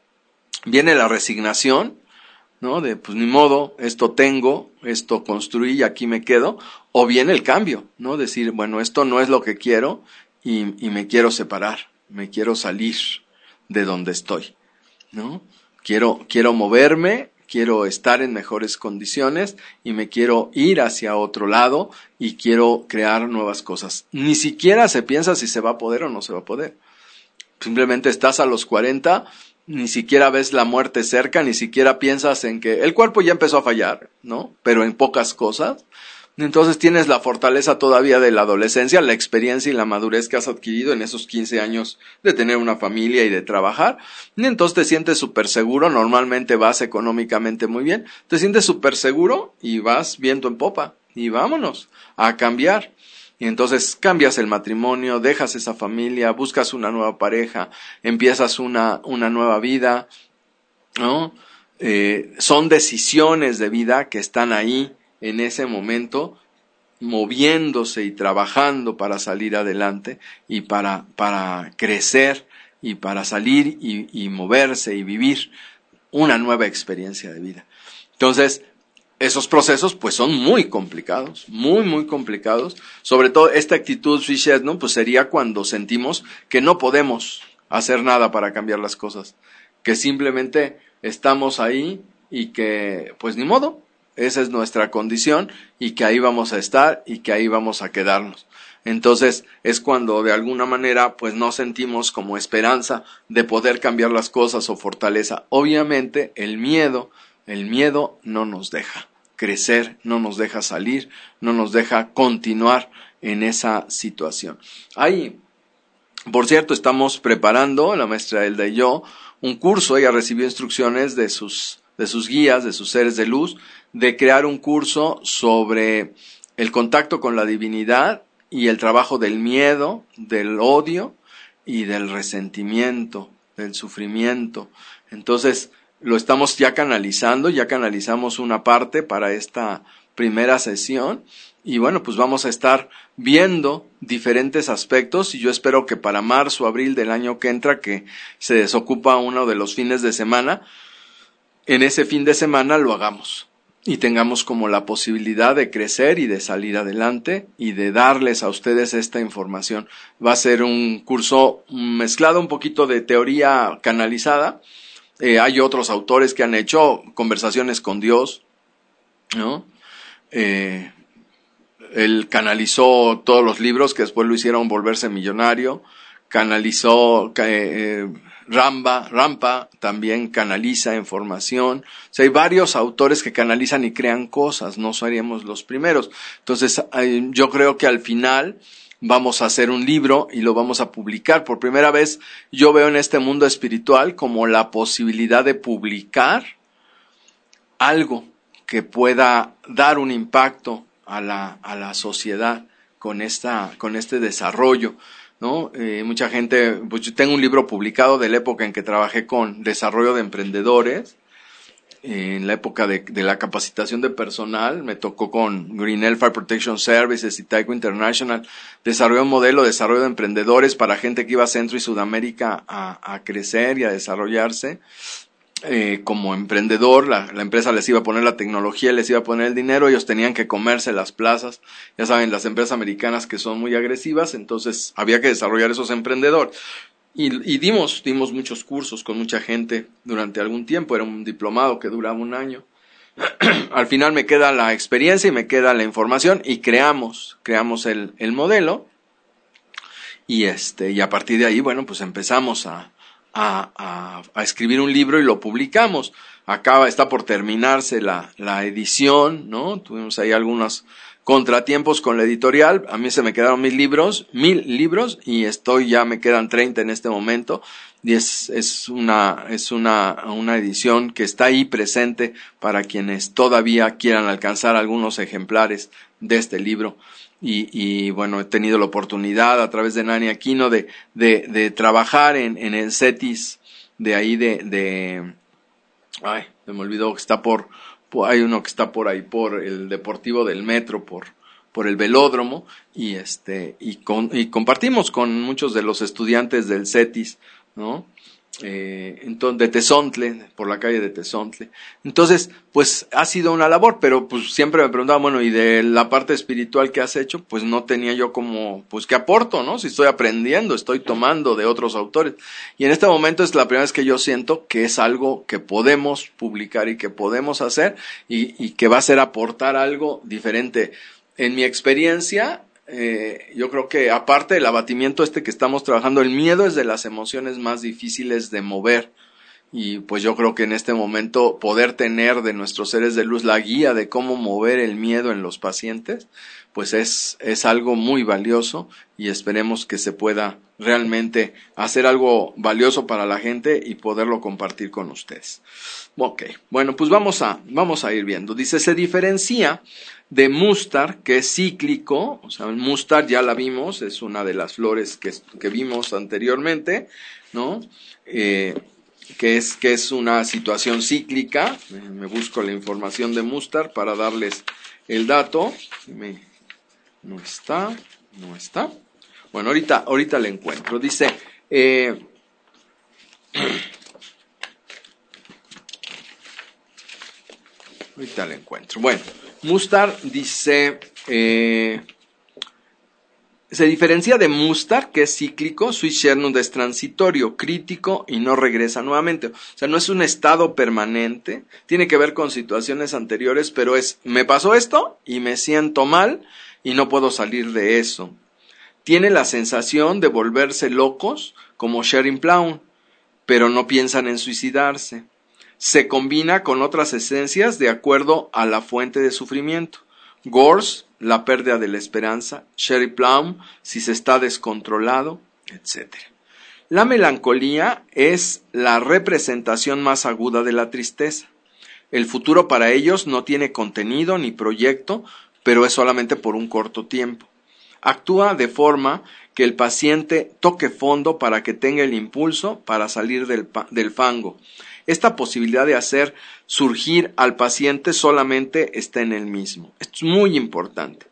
Viene la resignación, ¿no? De pues ni modo, esto tengo, esto construí y aquí me quedo. O viene el cambio, ¿no? Decir, bueno, esto no es lo que quiero y me quiero separar, me quiero salir de donde estoy, ¿no? Quiero moverme, quiero estar en mejores condiciones y me quiero ir hacia otro lado y quiero crear nuevas cosas. Ni siquiera se piensa si se va a poder o no se va a poder. Simplemente estás a los 40, ni siquiera ves la muerte cerca, ni siquiera piensas en que el cuerpo ya empezó a fallar, ¿no? Pero en pocas cosas. Entonces tienes la fortaleza todavía de la adolescencia, la experiencia y la madurez que has adquirido en esos 15 años de tener una familia y de trabajar, y entonces te sientes súper seguro, normalmente vas económicamente muy bien, te sientes súper seguro y vas viento en popa, y vámonos a cambiar. Y entonces cambias el matrimonio, dejas esa familia, buscas una nueva pareja, empiezas una nueva vida, ¿no? Son decisiones de vida que están ahí, en ese momento, moviéndose y trabajando para salir adelante y para crecer y para salir y moverse y vivir una nueva experiencia de vida. Entonces, esos procesos pues son muy complicados, muy complicados. Sobre todo esta actitud suicesno pues sería cuando sentimos que no podemos hacer nada para cambiar las cosas, que simplemente estamos ahí y que pues ni modo, esa es nuestra condición y que ahí vamos a estar y que ahí vamos a quedarnos. Entonces es cuando de alguna manera pues no sentimos como esperanza de poder cambiar las cosas o fortaleza. Obviamente el miedo no nos deja crecer, no nos deja salir, no nos deja continuar en esa situación. Ahí, por cierto, estamos preparando, la maestra Elda y yo, un curso. Ella recibió instrucciones de sus guías, de sus seres de luz, de crear un curso sobre el contacto con la divinidad y el trabajo del miedo, del odio y del resentimiento, del sufrimiento. Entonces, lo estamos ya canalizamos una parte para esta primera sesión y bueno, pues vamos a estar viendo diferentes aspectos y yo espero que para marzo o abril del año que entra, que se desocupa uno de los fines de semana, en ese fin de semana lo hagamos. y tengamos como la posibilidad de crecer y de salir adelante y de darles a ustedes esta información. Va a ser un curso mezclado un poquito de teoría canalizada. Hay otros autores que han hecho conversaciones con Dios, ¿no? Él canalizó todos los libros que después lo hicieron volverse millonario. Canalizó Rampa también canaliza información. O sea, hay varios autores que canalizan y crean cosas, no seríamos los primeros. Entonces, yo creo que al final vamos a hacer un libro y lo vamos a publicar. Por primera vez yo veo en este mundo espiritual como la posibilidad de publicar algo que pueda dar un impacto a la sociedad con este desarrollo, ¿no? Mucha gente, pues yo tengo un libro publicado de la época en que trabajé con desarrollo de emprendedores, en la época de la capacitación de personal, me tocó con Grinnell Fire Protection Services y Taiko International, desarrolló un modelo de desarrollo de emprendedores para gente que iba a Centro y Sudamérica a crecer y a desarrollarse. Como emprendedor, la empresa les iba a poner la tecnología, les iba a poner el dinero, ellos tenían que comerse las plazas, ya saben, las empresas americanas que son muy agresivas, entonces había que desarrollar esos emprendedores. Y dimos muchos cursos con mucha gente durante algún tiempo, era un diplomado que duraba 1 año. Al final me queda la experiencia y me queda la información y creamos el modelo y a partir de ahí, bueno, pues empezamos a escribir un libro y lo publicamos. Está por terminarse la edición, ¿no? Tuvimos ahí algunos contratiempos con la editorial. A mí se me quedaron 1000 libros y me quedan 30 en este momento. Y es una edición que está ahí presente para quienes todavía quieran alcanzar algunos ejemplares de este libro. Y bueno, he tenido la oportunidad a través de Nani Aquino de trabajar en el CETIS de ahí se me olvidó que está hay uno que está por ahí por el Deportivo del Metro, por el velódromo, y compartimos con muchos de los estudiantes del CETIS, ¿no? Entonces, de Tezontle, por la calle de Tezontle. Entonces, pues ha sido una labor, pero pues siempre me preguntaban, bueno, y de la parte espiritual que has hecho, pues no tenía yo como, pues qué aporto, ¿no? Si estoy aprendiendo, estoy tomando de otros autores. Y en este momento es la primera vez que yo siento que es algo que podemos publicar y que podemos hacer y que va a ser aportar algo diferente. En mi experiencia, yo creo que aparte del abatimiento que estamos trabajando, el miedo es de las emociones más difíciles de mover, y pues yo creo que en este momento poder tener de nuestros seres de luz la guía de cómo mover el miedo en los pacientes, pues es algo muy valioso, y esperemos que se pueda realmente hacer algo valioso para la gente y poderlo compartir con ustedes. Ok, bueno, pues vamos a ir viendo. Dice, se diferencia de Mustard, que es cíclico. O sea, el Mustard ya la vimos, es una de las flores que vimos anteriormente, ¿no? Que es una situación cíclica. Me busco la información de Mustard para darles el dato. No está. Bueno, ahorita la encuentro. Dice, ahorita la encuentro. Bueno, Mustard dice, se diferencia de Mustard, que es cíclico. Sui Cernunc es transitorio, crítico y no regresa nuevamente. O sea, no es un estado permanente, tiene que ver con situaciones anteriores, pero me pasó esto y me siento mal y no puedo salir de eso. Tiene la sensación de volverse locos, como Sherry Plough, pero no piensan en suicidarse. Se combina con otras esencias de acuerdo a la fuente de sufrimiento. Gorse, la pérdida de la esperanza. Sherry Plough, si se está descontrolado, etc. La melancolía es la representación más aguda de la tristeza. El futuro para ellos no tiene contenido ni proyecto, pero es solamente por un corto tiempo. Actúa de forma que el paciente toque fondo para que tenga el impulso para salir del fango. Esta posibilidad de hacer surgir al paciente solamente está en él mismo. Esto es muy importante.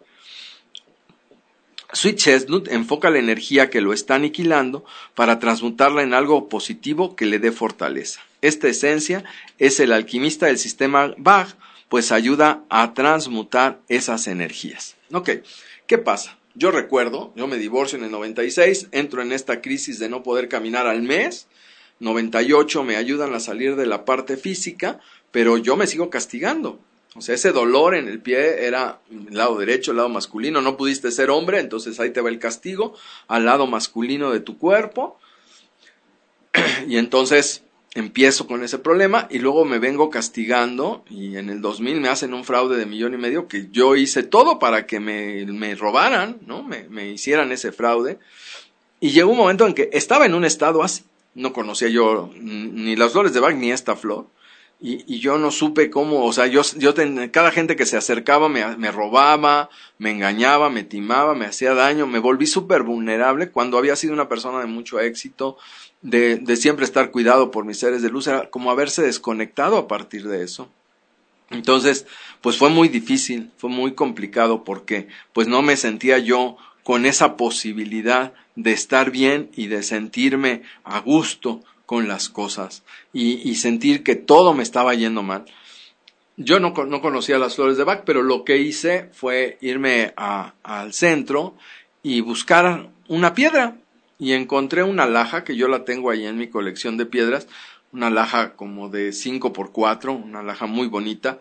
Sui Cernunc enfoca la energía que lo está aniquilando para transmutarla en algo positivo que le dé fortaleza. Esta esencia es el alquimista del sistema Bach, pues ayuda a transmutar esas energías. Ok, ¿qué pasa? Yo recuerdo, yo me divorcio en el 96, entro en esta crisis de no poder caminar al mes, 98 me ayudan a salir de la parte física, pero yo me sigo castigando. O sea, ese dolor en el pie era el lado derecho, el lado masculino, no pudiste ser hombre, entonces ahí te va el castigo al lado masculino de tu cuerpo. Y entonces empiezo con ese problema y luego me vengo castigando y en el 2000 me hacen un fraude de $1.5 million que yo hice todo para que me robaran, ¿no? Me hicieran ese fraude. Y llegó un momento en que estaba en un estado así, no conocía yo ni las flores de Bach ni esta flor. Y yo no supe cómo, o sea, cada gente que se acercaba me robaba, me engañaba, me timaba, me hacía daño, me volví súper vulnerable cuando había sido una persona de mucho éxito, de siempre estar cuidado por mis seres de luz, era como haberse desconectado a partir de eso. Entonces, pues fue muy difícil, fue muy complicado porque pues no me sentía yo con esa posibilidad de estar bien y de sentirme a gusto con las cosas y sentir que todo me estaba yendo mal. Yo no conocía las flores de Bach, pero lo que hice fue irme al centro y buscar una piedra y encontré una alhaja que yo la tengo ahí en mi colección de piedras, una alhaja como de 5x4, una alhaja muy bonita,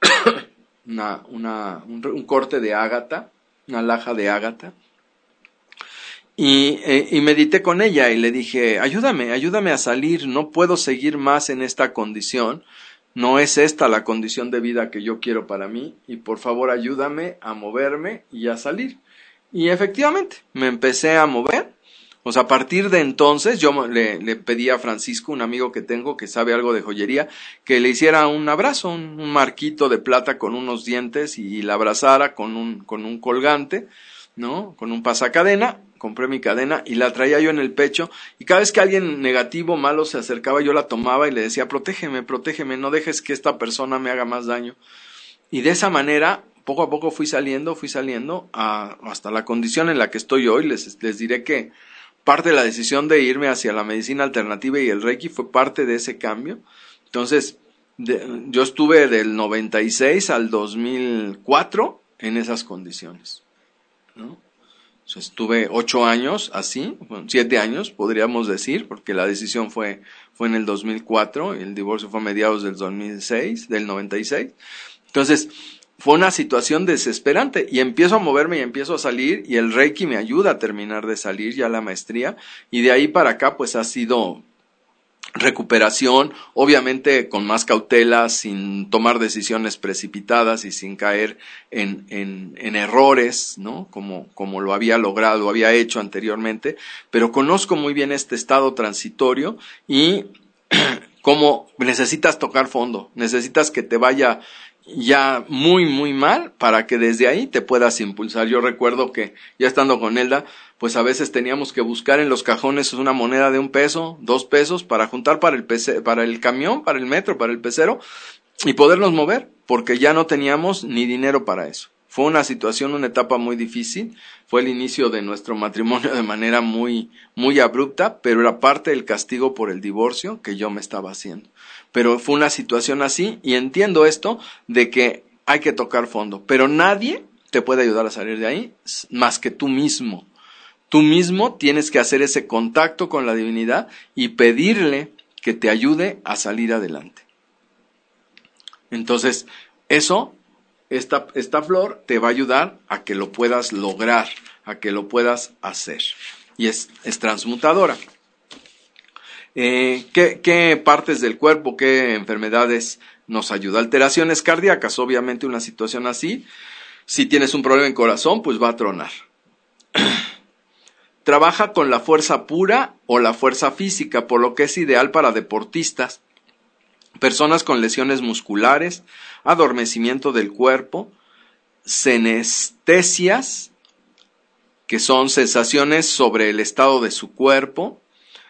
un corte de ágata, una alhaja de ágata. Y medité con ella y le dije, ayúdame a salir, no puedo seguir más en esta condición, no es esta la condición de vida que yo quiero para mí, y por favor ayúdame a moverme y a salir. Y efectivamente, me empecé a mover, o sea, a partir de entonces yo le pedí a Francisco, un amigo que tengo que sabe algo de joyería, que le hiciera un abrazo, un marquito de plata con unos dientes y la abrazara con un colgante, ¿no? Con un pasacadena. Compré mi cadena y la traía yo en el pecho y cada vez que alguien negativo, malo se acercaba, yo la tomaba y le decía, protégeme, no dejes que esta persona me haga más daño. Y de esa manera, poco a poco fui saliendo hasta la condición en la que estoy hoy. Les diré que parte de la decisión de irme hacia la medicina alternativa y el Reiki fue parte de ese cambio. Entonces, yo estuve del 96 al 2004 en esas condiciones, ¿no? Estuve 8 años así, 7 años podríamos decir, porque la decisión fue en el 2004 y el divorcio fue a mediados del 96. Entonces, fue una situación desesperante y empiezo a moverme y empiezo a salir y el Reiki me ayuda a terminar de salir ya la maestría y de ahí para acá pues ha sido recuperación, obviamente con más cautela, sin tomar decisiones precipitadas y sin caer en errores, ¿no? Como lo había hecho anteriormente, pero conozco muy bien este estado transitorio y cómo necesitas tocar fondo, necesitas que te vaya ya muy muy mal para que desde ahí te puedas impulsar. Yo recuerdo que ya estando con Elda, pues a veces teníamos que buscar en los cajones una moneda de $1, $2 para juntar para el camión, para el metro, para el pecero y podernos mover, porque ya no teníamos ni dinero para eso. Fue una situación, una etapa muy difícil, fue el inicio de nuestro matrimonio de manera muy, muy abrupta, pero era parte del castigo por el divorcio que yo me estaba haciendo. Pero fue una situación así y entiendo esto de que hay que tocar fondo, pero nadie te puede ayudar a salir de ahí más que tú mismo. Tú mismo tienes que hacer ese contacto con la divinidad y pedirle que te ayude a salir adelante. Entonces, esta flor te va a ayudar a que lo puedas lograr, a que lo puedas hacer. Y es transmutadora. ¿Qué partes del cuerpo, qué enfermedades nos ayuda? Alteraciones cardíacas, obviamente una situación así. Si tienes un problema en corazón, pues va a tronar. Trabaja con la fuerza pura o la fuerza física, por lo que es ideal para deportistas, personas con lesiones musculares, adormecimiento del cuerpo, senestesias, que son sensaciones sobre el estado de su cuerpo,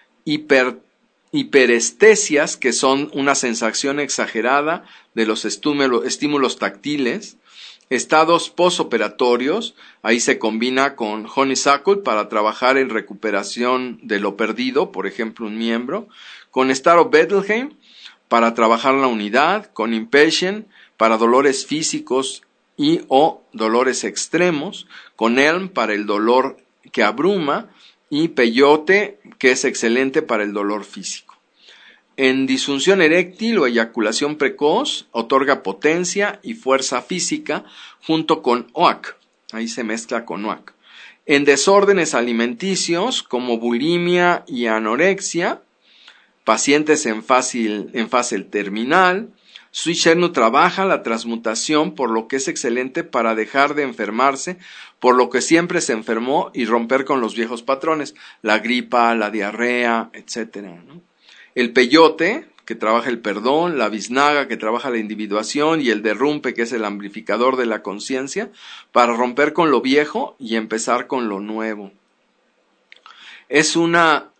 hiperestesias, que son una sensación exagerada de los estímulos táctiles, estados posoperatorios, ahí se combina con Honeysuckle para trabajar en recuperación de lo perdido, por ejemplo un miembro, con Star of Bethlehem para trabajar la unidad, con Impatient para dolores físicos y o dolores extremos, con Elm para el dolor que abruma y Peyote, que es excelente para el dolor físico. En disfunción eréctil o eyaculación precoz, otorga potencia y fuerza física junto con OAC. Ahí se mezcla con OAC. En desórdenes alimenticios como bulimia y anorexia, pacientes en fase terminal, Switchernu trabaja la transmutación, por lo que es excelente para dejar de enfermarse, por lo que siempre se enfermó, y romper con los viejos patrones, la gripa, la diarrea, etcétera, ¿no? El Peyote, que trabaja el perdón, la Biznaga, que trabaja la individuación, y el Derrumpe, que es el amplificador de la conciencia, para romper con lo viejo y empezar con lo nuevo. Es una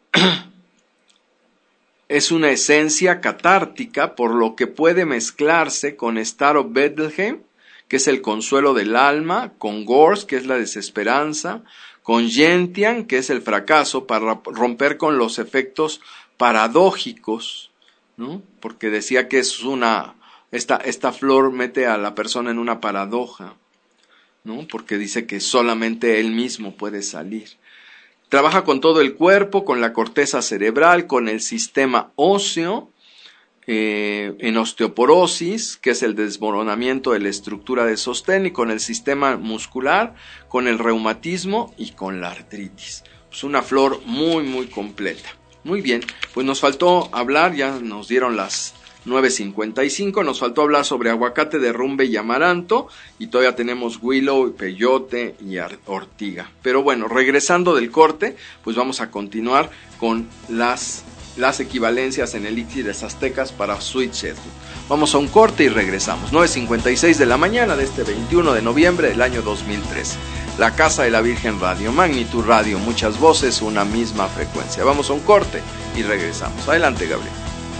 esencia catártica, por lo que puede mezclarse con Star of Bethlehem, que es el consuelo del alma, con Gors, que es la desesperanza, con Gentian, que es el fracaso, para romper con los efectos paradójicos, ¿no? Porque decía que es esta flor mete a la persona en una paradoja, ¿no? Porque dice que solamente él mismo puede salir. Trabaja con todo el cuerpo, con la corteza cerebral, con el sistema óseo, en osteoporosis, que es el desmoronamiento de la estructura de sostén, y con el sistema muscular, con el reumatismo y con la artritis. Es una flor muy, muy completa. Muy bien, pues nos faltó hablar, ya nos dieron las 9:55, nos faltó hablar sobre aguacate, derrumbe y amaranto, y todavía tenemos willow, peyote y ortiga. Pero bueno, regresando del corte, pues vamos a continuar con las equivalencias en elixires aztecas para Switchernu. Vamos a un corte y regresamos. 9:56 de la mañana de este 21 de noviembre del año 2003. La Casa de la Virgen Radio, Magnitud Radio, muchas voces, una misma frecuencia. Vamos a un corte y regresamos. Adelante, Gabriel.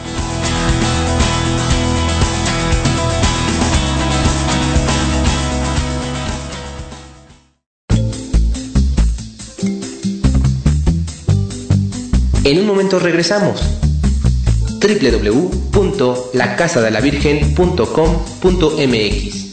En un momento regresamos. www.lacasadelavirgen.com.mx.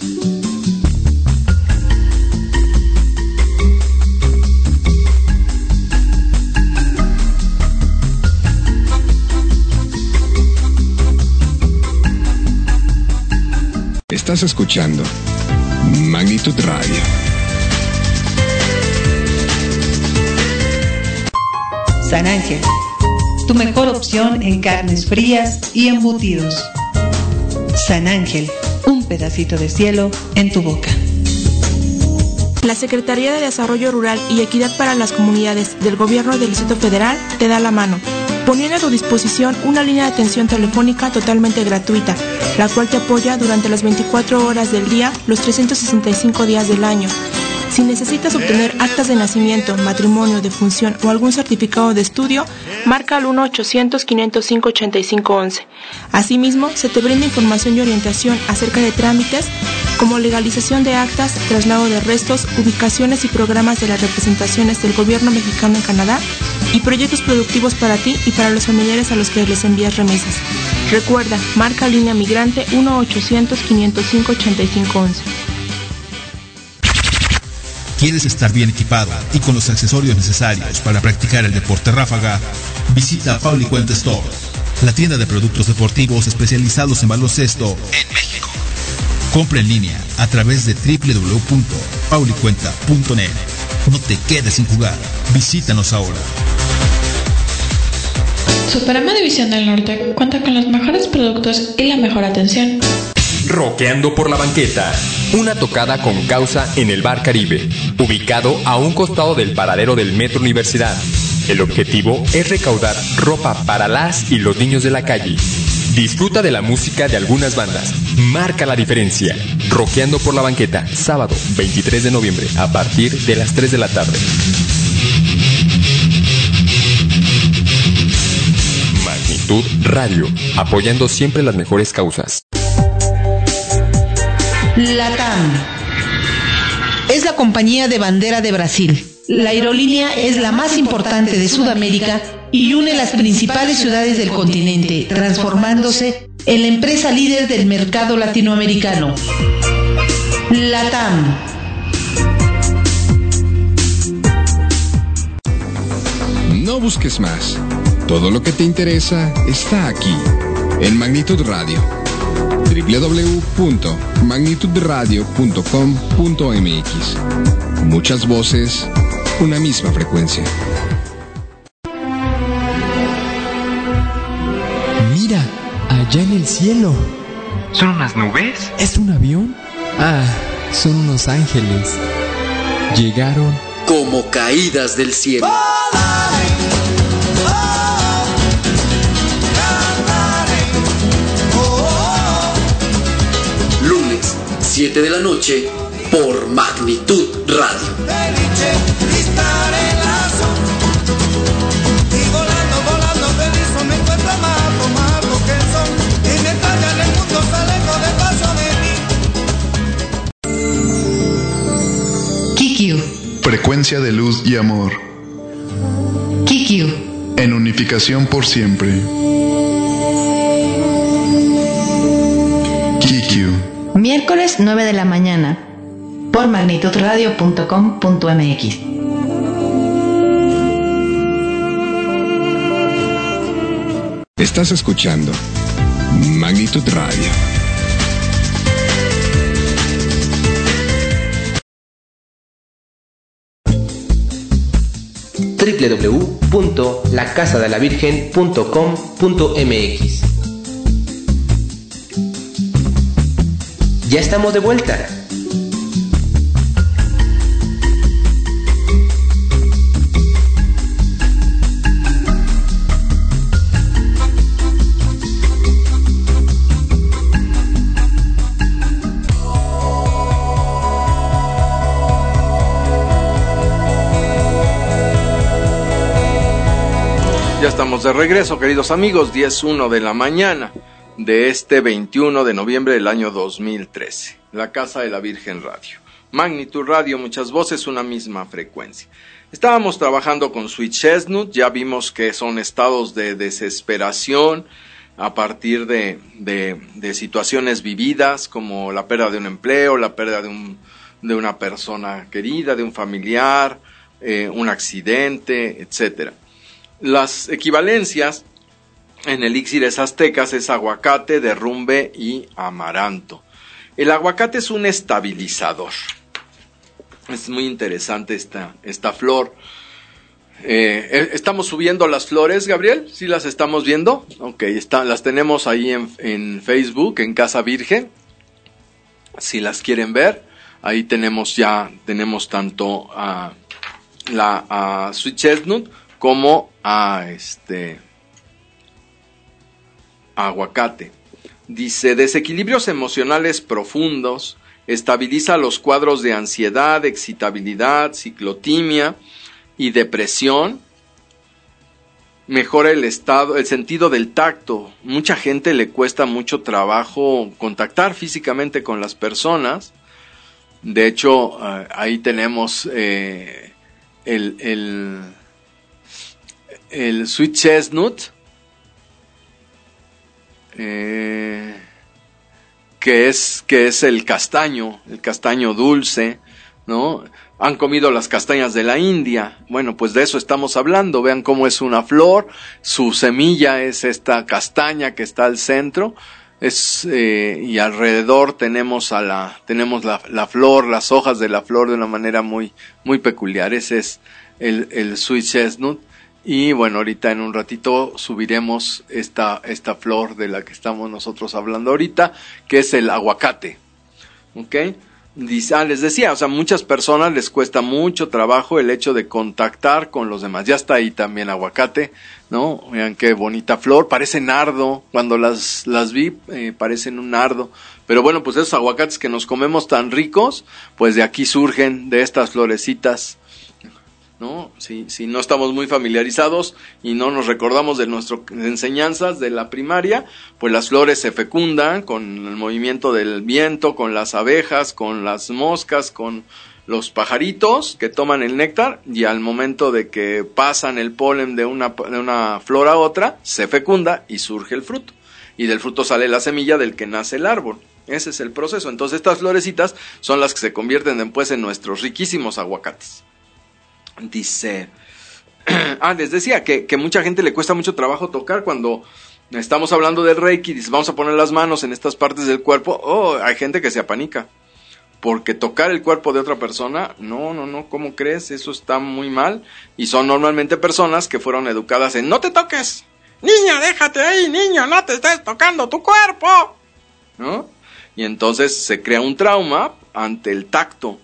Estás escuchando Magnitud Radio. San Ángel, tu mejor opción en carnes frías y embutidos. San Ángel, un pedacito de cielo en tu boca. La Secretaría de Desarrollo Rural y Equidad para las Comunidades del Gobierno del Distrito Federal te da la mano, poniendo a tu disposición una línea de atención telefónica totalmente gratuita, la cual te apoya durante las 24 horas del día, los 365 días del año. Si necesitas obtener actas de nacimiento, matrimonio, defunción o algún certificado de estudio, marca al 1-800-505-8511. Asimismo, se te brinda información y orientación acerca de trámites como legalización de actas, traslado de restos, ubicaciones y programas de las representaciones del gobierno mexicano en Canadá y proyectos productivos para ti y para los familiares a los que les envías remesas. Recuerda, marca línea migrante 1-800-505-8511. ¿Quieres estar bien equipado y con los accesorios necesarios para practicar el deporte ráfaga? Visita Paul y Cuenta Store, la tienda de productos deportivos especializados en baloncesto en México. Compra en línea a través de www.paulicuenta.net. No te quedes sin jugar. Visítanos ahora. Superama División del Norte cuenta con los mejores productos y la mejor atención. Roqueando por la banqueta, una tocada con causa en el Bar Caribe, ubicado a un costado del paradero del Metro Universidad. El objetivo es recaudar ropa para las y los niños de la calle. Disfruta de la música de algunas bandas. Marca la diferencia. Roqueando por la banqueta, sábado 23 de noviembre, a partir de las 3 de la tarde. Magnitud Radio, apoyando siempre las mejores causas. LATAM es la compañía de bandera de Brasil. La aerolínea es la más importante de Sudamérica y une las principales ciudades del continente, transformándose en la empresa líder del mercado latinoamericano, LATAM. No busques más. Todo lo que te interesa está aquí, en Magnitud Radio. www.magnitudradio.com.mx. Muchas voces, una misma frecuencia. Mira, allá en el cielo. ¿Son unas nubes? ¿Es un avión? Ah, son unos ángeles. Llegaron como caídas del cielo. Lunes, 7 de la noche, por Magnitud Radio. Kikyu. Frecuencia de luz y amor. Kikyu. En unificación por siempre. Kikyu. Miércoles 9 de la mañana, por magnitudradio.com.mx. Estás escuchando Magnitud Radio. www.lacasadelavirgen.com.mx. Ya estamos de vuelta. Ya estamos de regreso, queridos amigos, 10:01 de la mañana de este 21 de noviembre del año 2013. La Casa de la Virgen Radio. Magnitud Radio, muchas voces, una misma frecuencia. Estábamos trabajando con Sweet Chestnut, ya vimos que son estados de desesperación a partir de situaciones vividas, como la pérdida de un empleo, la pérdida de una persona querida, de un familiar, un accidente, etcétera. Las equivalencias en elixires aztecas es aguacate, derrumbe y amaranto. El aguacate es un estabilizador. Es muy interesante esta flor. ¿Estamos subiendo las flores, Gabriel? ¿Sí las estamos viendo? Ok, las tenemos ahí en Facebook, en Casa Virgen. Si las quieren ver, ahí tenemos tanto a Sweet Chestnut como a aguacate. Dice, desequilibrios emocionales profundos, estabiliza los cuadros de ansiedad, excitabilidad, ciclotimia y depresión, mejora el sentido del tacto. Mucha gente le cuesta mucho trabajo contactar físicamente con las personas. De hecho, ahí tenemos el Sweet Chestnut, que es el castaño dulce, ¿no? Han comido las castañas de la India. Bueno, pues de eso estamos hablando. Vean cómo es una flor, su semilla es esta castaña que está al centro, y alrededor tenemos la flor, las hojas de la flor de una manera muy, muy peculiar. Ese es el Sweet Chestnut. Y bueno, ahorita en un ratito subiremos esta flor de la que estamos nosotros hablando ahorita, que es el aguacate. ¿Ok? Les decía, o sea, muchas personas les cuesta mucho trabajo el hecho de contactar con los demás. Ya está ahí también aguacate, ¿no? Vean qué bonita flor, parece nardo. Cuando las vi, parecen un nardo. Pero bueno, pues esos aguacates que nos comemos tan ricos, pues de aquí surgen, de estas florecitas, ¿no? Si no estamos muy familiarizados y no nos recordamos de nuestras enseñanzas de la primaria, pues las flores se fecundan con el movimiento del viento, con las abejas, con las moscas, con los pajaritos que toman el néctar, y al momento de que pasan el polen de una flor a otra, se fecunda y surge el fruto. y del fruto sale la semilla del que nace el árbol. Ese es el proceso. Entonces estas florecitas son las que se convierten después en nuestros riquísimos aguacates. Dice, les decía que mucha gente le cuesta mucho trabajo tocar cuando estamos hablando del Reiki. Dice, vamos a poner las manos en estas partes del cuerpo. Hay gente que se apanica. Porque tocar el cuerpo de otra persona, no, ¿cómo crees? Eso está muy mal. Y son normalmente personas que fueron educadas en, no te toques, niña, déjate ahí, niño, no te estés tocando tu cuerpo, ¿no? Y entonces se crea un trauma ante el tacto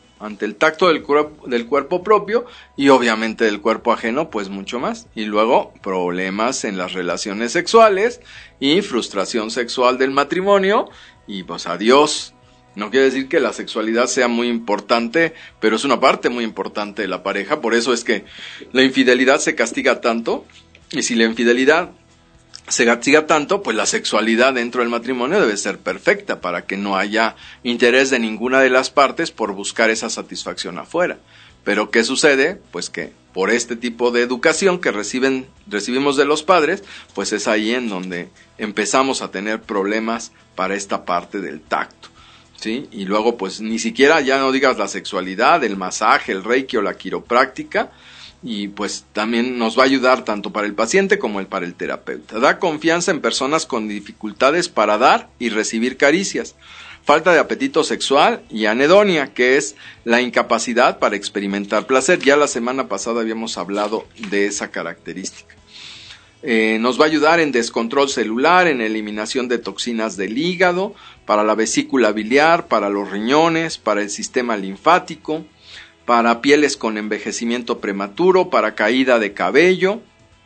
del cuerpo propio y obviamente del cuerpo ajeno, pues mucho más. Y luego problemas en las relaciones sexuales y frustración sexual del matrimonio y pues adiós. No quiere decir que la sexualidad sea muy importante, pero es una parte muy importante de la pareja. Por eso es que la infidelidad se castiga tanto. Y si la infidelidad se castiga tanto, pues la sexualidad dentro del matrimonio debe ser perfecta para que no haya interés de ninguna de las partes por buscar esa satisfacción afuera. Pero ¿qué sucede? Pues que por este tipo de educación que recibimos de los padres, pues es ahí en donde empezamos a tener problemas para esta parte del tacto. ¿Sí? Y luego pues ni siquiera ya no digas la sexualidad, el masaje, el reiki o la quiropráctica, y pues también nos va a ayudar tanto para el paciente como para el terapeuta. Da confianza en personas con dificultades para dar y recibir caricias, falta de apetito sexual y anedonia, que es la incapacidad para experimentar placer. Ya la semana pasada habíamos hablado de esa característica. Nos va a ayudar en descontrol celular, en eliminación de toxinas del hígado, para la vesícula biliar, para los riñones, para el sistema linfático, para pieles con envejecimiento prematuro, para caída de cabello,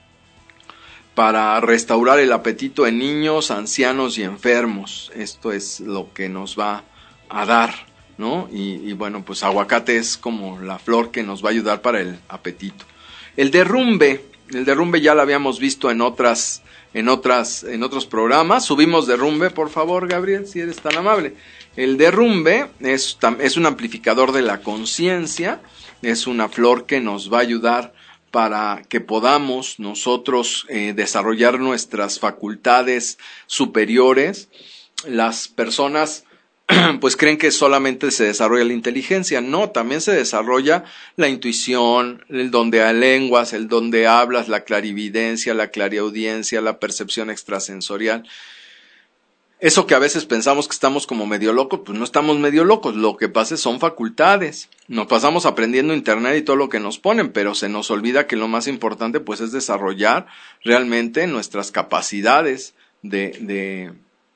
para restaurar el apetito en niños, ancianos y enfermos. Esto es lo que nos va a dar, ¿no? Y bueno, pues aguacate es como la flor que nos va a ayudar para el apetito. El derrumbe ya lo habíamos visto en otros programas. Subimos derrumbe, por favor, Gabriel, si eres tan amable. El derrumbe es un amplificador de la conciencia, es una flor que nos va a ayudar para que podamos nosotros desarrollar nuestras facultades superiores. Las personas pues creen que solamente se desarrolla la inteligencia. No, también se desarrolla la intuición, el don de lenguas, el don de hablas, la clarividencia, la clariaudiencia, la percepción extrasensorial. Eso que a veces pensamos que estamos como medio locos, pues no estamos medio locos. Lo que pasa son facultades. Nos pasamos aprendiendo internet y todo lo que nos ponen, pero se nos olvida que lo más importante pues es desarrollar realmente nuestras capacidades de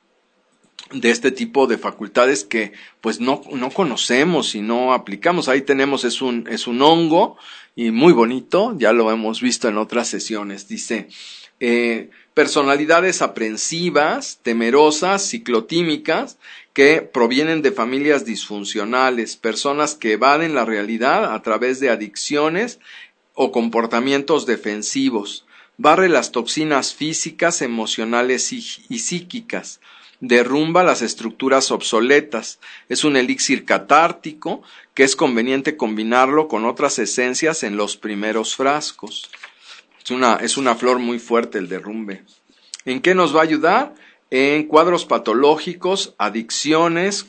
este tipo de facultades que pues no conocemos y no aplicamos. Ahí tenemos, es un hongo y muy bonito, ya lo hemos visto en otras sesiones. Dice, personalidades aprensivas, temerosas, ciclotímicas, que provienen de familias disfuncionales, personas que evaden la realidad a través de adicciones o comportamientos defensivos, barre las toxinas físicas, emocionales y psíquicas, derrumba las estructuras obsoletas, es un elixir catártico que es conveniente con otras esencias en los primeros frascos. Es una flor muy fuerte el derrumbe. ¿En qué nos va a ayudar? En cuadros patológicos, adicciones,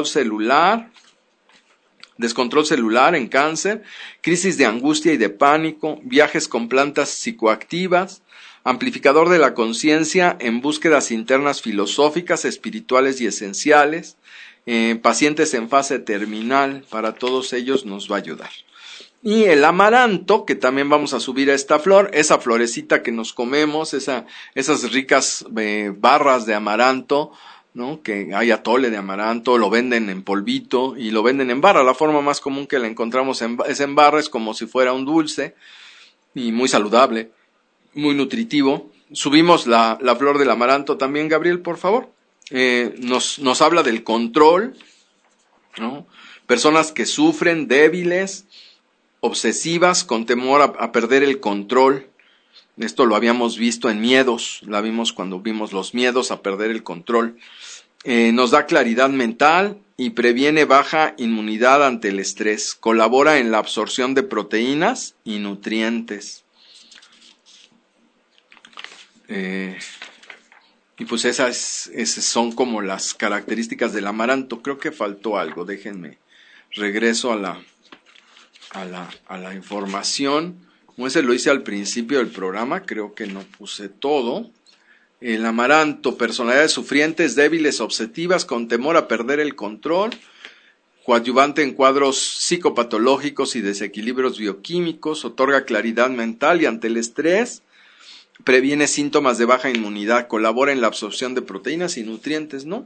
descontrol celular en cáncer, crisis de angustia y de pánico, viajes con plantas psicoactivas, amplificador de la conciencia en búsquedas internas filosóficas, espirituales y esenciales, pacientes en fase terminal, para todos ellos nos va a ayudar. Y el amaranto, que también vamos a subir a esta flor, esa florecita que nos comemos, esas ricas barras de amaranto, ¿no? Que hay atole de amaranto, lo venden en polvito y lo venden en barra. La forma más común que la encontramos es en barra, es como si fuera un dulce y muy saludable, muy nutritivo. Subimos la flor del amaranto también, Gabriel, por favor. Nos habla del control, ¿no? Personas que sufren, débiles, obsesivas, con temor a perder el control. Esto lo habíamos visto en miedos, la vimos cuando vimos los miedos a perder el control. Nos da claridad mental y previene baja inmunidad ante el estrés. Colabora en la absorción de proteínas y nutrientes. Y pues esas son como las características del amaranto. Creo que faltó algo, déjenme regreso a la información. Como ese lo hice al principio del programa, creo que no puse todo. El amaranto, personalidades sufrientes, débiles, obsesivas, con temor a perder el control, coadyuvante en cuadros psicopatológicos y desequilibrios bioquímicos, otorga claridad mental y ante el estrés, previene síntomas de baja inmunidad, colabora en la absorción de proteínas y nutrientes, ¿no?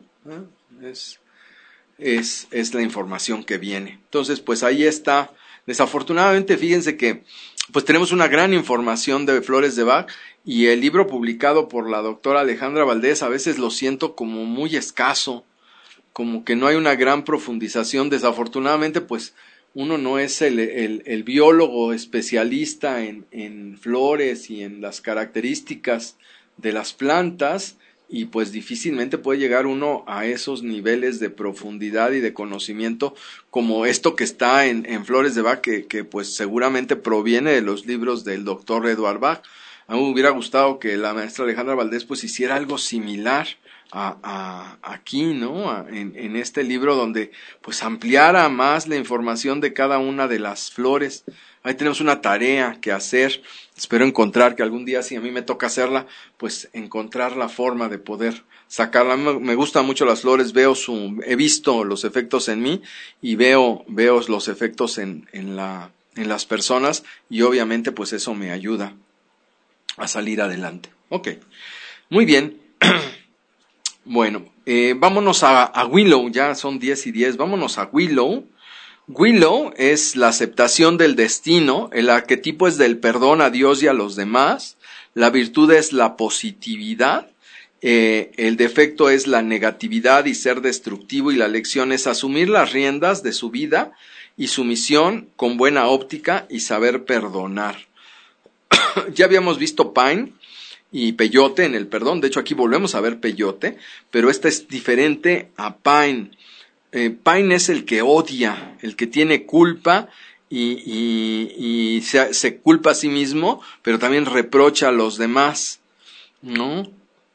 Es la información que viene. Entonces, pues ahí está. Desafortunadamente, fíjense que pues tenemos una gran información de flores de Bach y el libro publicado por la doctora Alejandra Valdés a veces lo siento como muy escaso, como que no hay una gran profundización. Desafortunadamente, pues uno no es el biólogo especialista en flores y en las características de las plantas, y pues difícilmente puede llegar uno a esos niveles de profundidad y de conocimiento como esto que está en Flores de Bach, que pues seguramente proviene de los libros del doctor Eduard Bach. A mí me hubiera gustado que la maestra Alejandra Valdés pues hiciera algo similar aquí, ¿no? En este libro, donde pues ampliara más la información de cada una de las flores. Ahí tenemos una tarea que hacer. Espero encontrar que algún día, si a mí me toca hacerla, pues encontrar la forma de poder sacarla. Me gustan mucho las flores, he visto los efectos en mí y veo los efectos en las personas, y obviamente pues eso me ayuda a salir adelante. Ok, muy bien. Bueno, vámonos a Willow, ya son 10:10, vámonos a Willow. Willow es la aceptación del destino, el arquetipo es del perdón a Dios y a los demás, la virtud es la positividad, el defecto es la negatividad y ser destructivo, y la lección es asumir las riendas de su vida y su misión con buena óptica y saber perdonar. Ya habíamos visto Pine y Peyote en el perdón, de hecho aquí volvemos a ver Peyote, pero esta es diferente a Pine. Pine es el que odia, el que tiene culpa y se culpa a sí mismo, pero también reprocha a los demás, ¿no?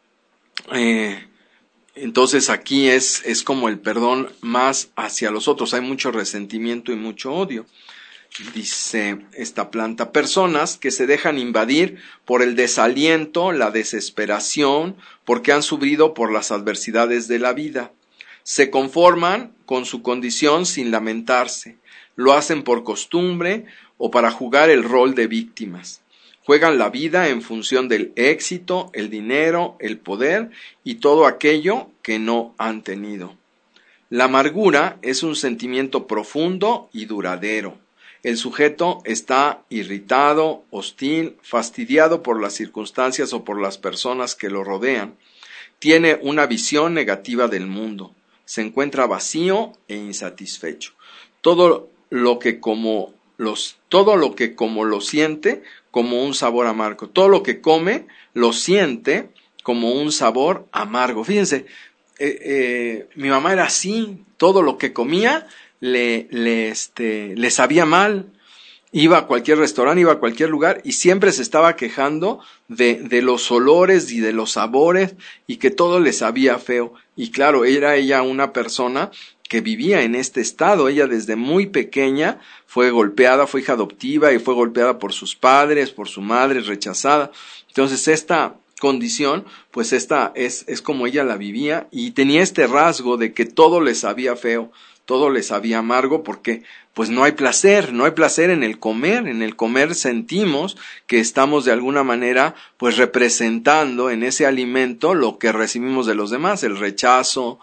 Entonces aquí es como el perdón más hacia los otros, hay mucho resentimiento y mucho odio. Dice esta planta: personas que se dejan invadir por el desaliento, la desesperación, porque han sufrido por las adversidades de la vida. Se conforman con su condición sin lamentarse, lo hacen por costumbre o para jugar el rol de víctimas. Juegan la vida en función del éxito, el dinero, el poder y todo aquello que no han tenido. La amargura es un sentimiento profundo y duradero. El sujeto está irritado, hostil, fastidiado por las circunstancias o por las personas que lo rodean. Tiene una visión negativa del mundo. Se encuentra vacío e insatisfecho. Todo lo que como lo siente como un sabor amargo. Todo lo que come lo siente como un sabor amargo. Fíjense, mi mamá era así. Todo lo que comía le sabía mal. Iba a cualquier restaurante, iba a cualquier lugar y siempre se estaba quejando de los olores y de los sabores y que todo le sabía feo. Y claro, era ella una persona que vivía en este estado. Ella desde muy pequeña fue golpeada, fue hija adoptiva y fue golpeada por sus padres, por su madre, rechazada. Entonces esta condición, pues esta es como ella la vivía, y tenía este rasgo de que todo le sabía feo, todo le sabía amargo, porque pues no hay placer en el comer sentimos que estamos de alguna manera pues representando en ese alimento lo que recibimos de los demás, el rechazo,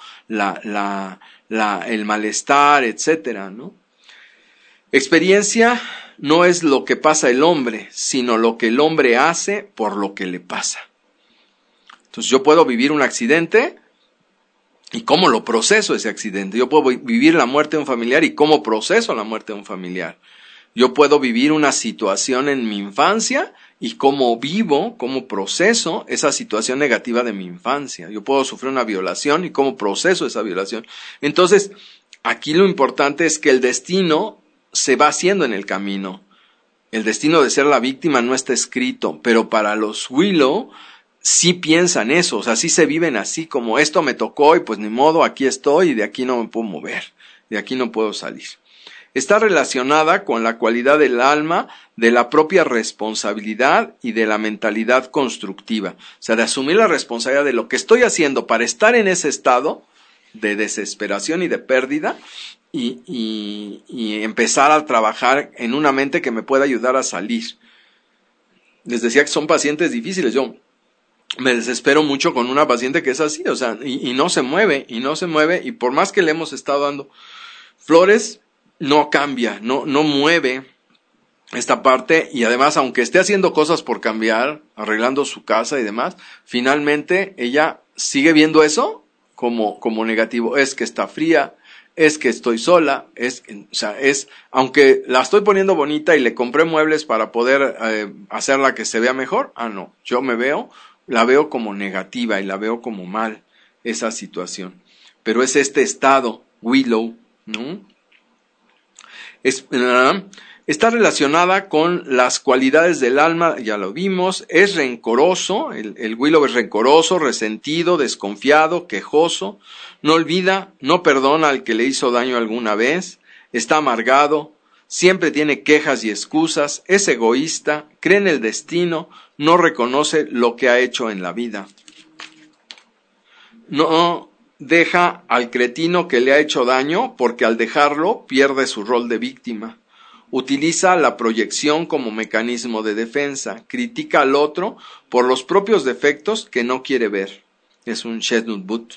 el malestar, etcétera, ¿no? Experiencia no es lo que pasa el hombre, sino lo que el hombre hace por lo que le pasa. Entonces yo puedo vivir un accidente y cómo lo proceso ese accidente. Yo puedo vivir la muerte de un familiar y cómo proceso la muerte de un familiar. Yo puedo vivir una situación en mi infancia y cómo proceso esa situación negativa de mi infancia. Yo puedo sufrir una violación y cómo proceso esa violación. Entonces, aquí lo importante es que el destino se va haciendo en el camino. El destino de ser la víctima no está escrito, pero para los Willow sí piensan eso, o sea, sí se viven así, como esto me tocó y pues ni modo, aquí estoy y de aquí no me puedo mover, de aquí no puedo salir. Está relacionada con la cualidad del alma, de la propia responsabilidad y de la mentalidad constructiva. O sea, de asumir la responsabilidad de lo que estoy haciendo para estar en ese estado de desesperación y de pérdida y empezar a trabajar en una mente que me pueda ayudar a salir. Les decía que son pacientes difíciles. Yo me desespero mucho con una paciente que es así, o sea, y no se mueve, y por más que le hemos estado dando flores, no cambia, no mueve esta parte, y además, aunque esté haciendo cosas por cambiar, arreglando su casa y demás, finalmente ella sigue viendo eso como negativo. Es que está fría, es que estoy sola, aunque la estoy poniendo bonita y le compré muebles para poder hacerla que se vea mejor, no, yo la veo como negativa y la veo como mal, esa situación. Pero es este estado, Willow, ¿no? Está relacionada con las cualidades del alma, ya lo vimos. Es rencoroso, el Willow es rencoroso, resentido, desconfiado, quejoso, no olvida, no perdona al que le hizo daño alguna vez, está amargado, siempre tiene quejas y excusas, es egoísta, cree en el destino, no reconoce lo que ha hecho en la vida. No deja al cretino que le ha hecho daño, porque al dejarlo pierde su rol de víctima. Utiliza la proyección como mecanismo de defensa. Critica al otro por los propios defectos que no quiere ver. Es un Shednut-But.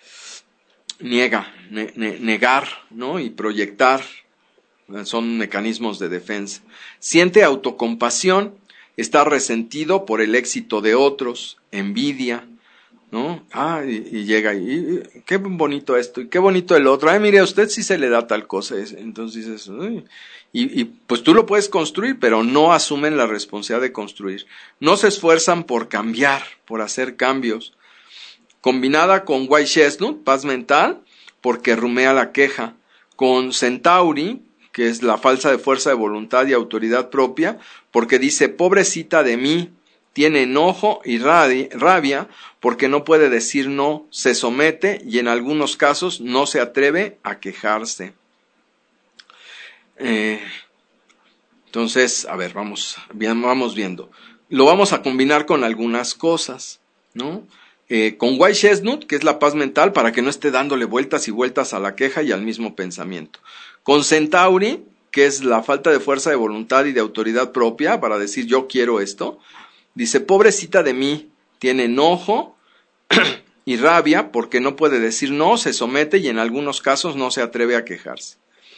Negar, ¿no? Y proyectar son mecanismos de defensa. Siente autocompasión. Está resentido por el éxito de otros. Envidia, ¿no? Y llega y qué bonito esto y qué bonito el otro. Mire, a usted sí se le da tal cosa. Entonces dices, y pues tú lo puedes construir, pero no asumen la responsabilidad de construir. No se esfuerzan por cambiar, por hacer cambios. Combinada con White Chestnut, paz mental, porque rumea la queja. Con Centauri, que es la falsa de fuerza de voluntad y autoridad propia, porque dice, pobrecita de mí, tiene enojo y rabia porque no puede decir no, se somete y en algunos casos no se atreve a quejarse. Entonces, a ver, vamos viendo. Lo vamos a combinar con algunas cosas, ¿no? Con White Chestnut, que es la paz mental, para que no esté dándole vueltas y vueltas a la queja y al mismo pensamiento. Con Centauri, que es la falta de fuerza de voluntad y de autoridad propia, para decir yo quiero esto. Dice, pobrecita de mí, tiene enojo y rabia porque no puede decir no, se somete y en algunos casos no se atreve a quejarse.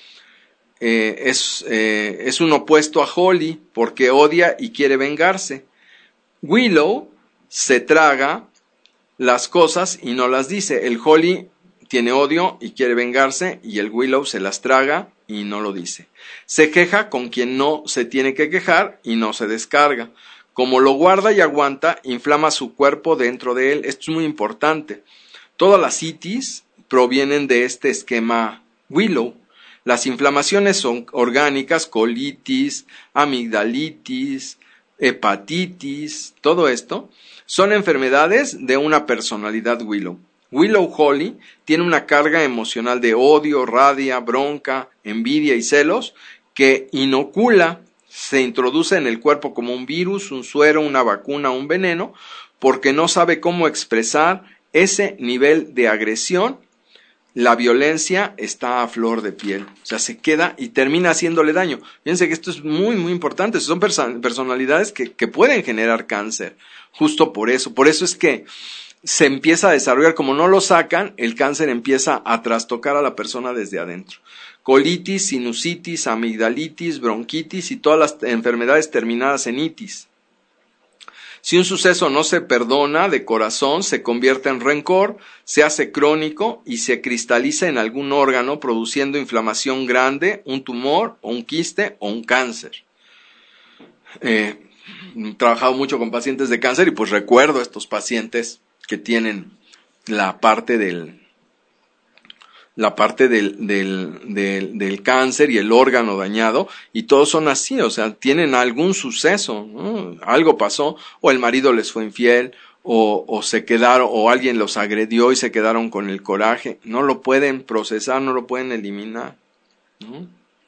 Es un opuesto a Holly porque odia y quiere vengarse. Willow se traga las cosas y no las dice. El Holly tiene odio y quiere vengarse y el Willow se las traga y no lo dice. Se queja con quien no se tiene que quejar y no se descarga. Como lo guarda y aguanta, inflama su cuerpo dentro de él. Esto es muy importante. Todas las itis provienen de este esquema Willow. Las inflamaciones son orgánicas, colitis, amigdalitis, hepatitis, todo esto son enfermedades de una personalidad Willow. Willow Holly tiene una carga emocional de odio, rabia, bronca, envidia y celos que inocula, se introduce en el cuerpo como un virus, un suero, una vacuna, un veneno, porque no sabe cómo expresar ese nivel de agresión. La violencia está a flor de piel, o sea, se queda y termina haciéndole daño. Fíjense que esto es muy, muy importante. Son personalidades que pueden generar cáncer, justo por eso. Por eso es que se empieza a desarrollar, como no lo sacan, el cáncer empieza a trastocar a la persona desde adentro. Colitis, sinusitis, amigdalitis, bronquitis y todas las enfermedades terminadas en itis. Si un suceso no se perdona de corazón, se convierte en rencor, se hace crónico y se cristaliza en algún órgano, produciendo inflamación grande, un tumor o un quiste o un cáncer. He trabajado mucho con pacientes de cáncer y pues recuerdo a estos pacientes que tienen la parte del cáncer y el órgano dañado, y todos son así, o sea, tienen algún suceso, ¿no? Algo pasó, o el marido les fue infiel, o se quedaron, o alguien los agredió y se quedaron con el coraje. No lo pueden procesar, no lo pueden eliminar, ¿no?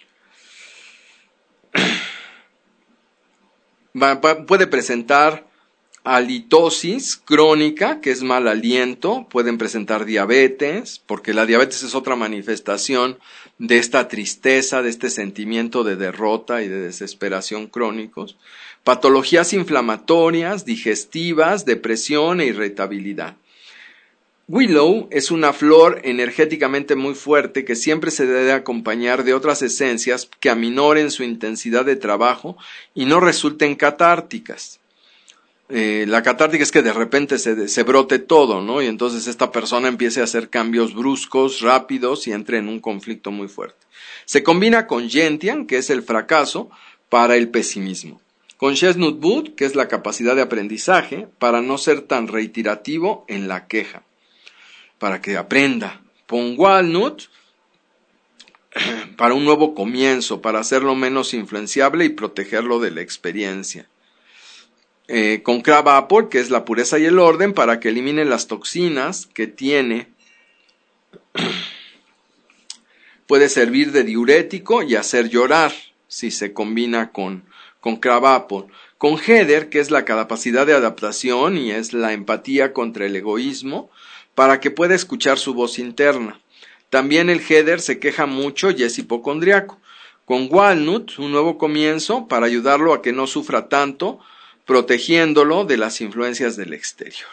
Puede presentar halitosis crónica, que es mal aliento, pueden presentar diabetes, porque la diabetes es otra manifestación de esta tristeza, de este sentimiento de derrota y de desesperación crónicos, patologías inflamatorias, digestivas, depresión e irritabilidad. Willow es una flor energéticamente muy fuerte que siempre se debe acompañar de otras esencias que aminoren su intensidad de trabajo y no resulten catárticas. La catártica es que de repente se brote todo, ¿no? Y entonces esta persona empiece a hacer cambios bruscos, rápidos y entre en un conflicto muy fuerte. Se combina con Gentian, que es el fracaso, para el pesimismo. Con Chestnut Wood, que es la capacidad de aprendizaje, para no ser tan reiterativo en la queja, para que aprenda. Con Walnut, para un nuevo comienzo, para hacerlo menos influenciable y protegerlo de la experiencia. Con Crab Apple, que es la pureza y el orden, para que elimine las toxinas que tiene. Puede servir de diurético y hacer llorar, si se combina con Crab Apple. Con Heather, que es la capacidad de adaptación y es la empatía contra el egoísmo, para que pueda escuchar su voz interna. También el Heather se queja mucho y es hipocondriaco. Con Walnut, un nuevo comienzo para ayudarlo a que no sufra tanto, protegiéndolo de las influencias del exterior.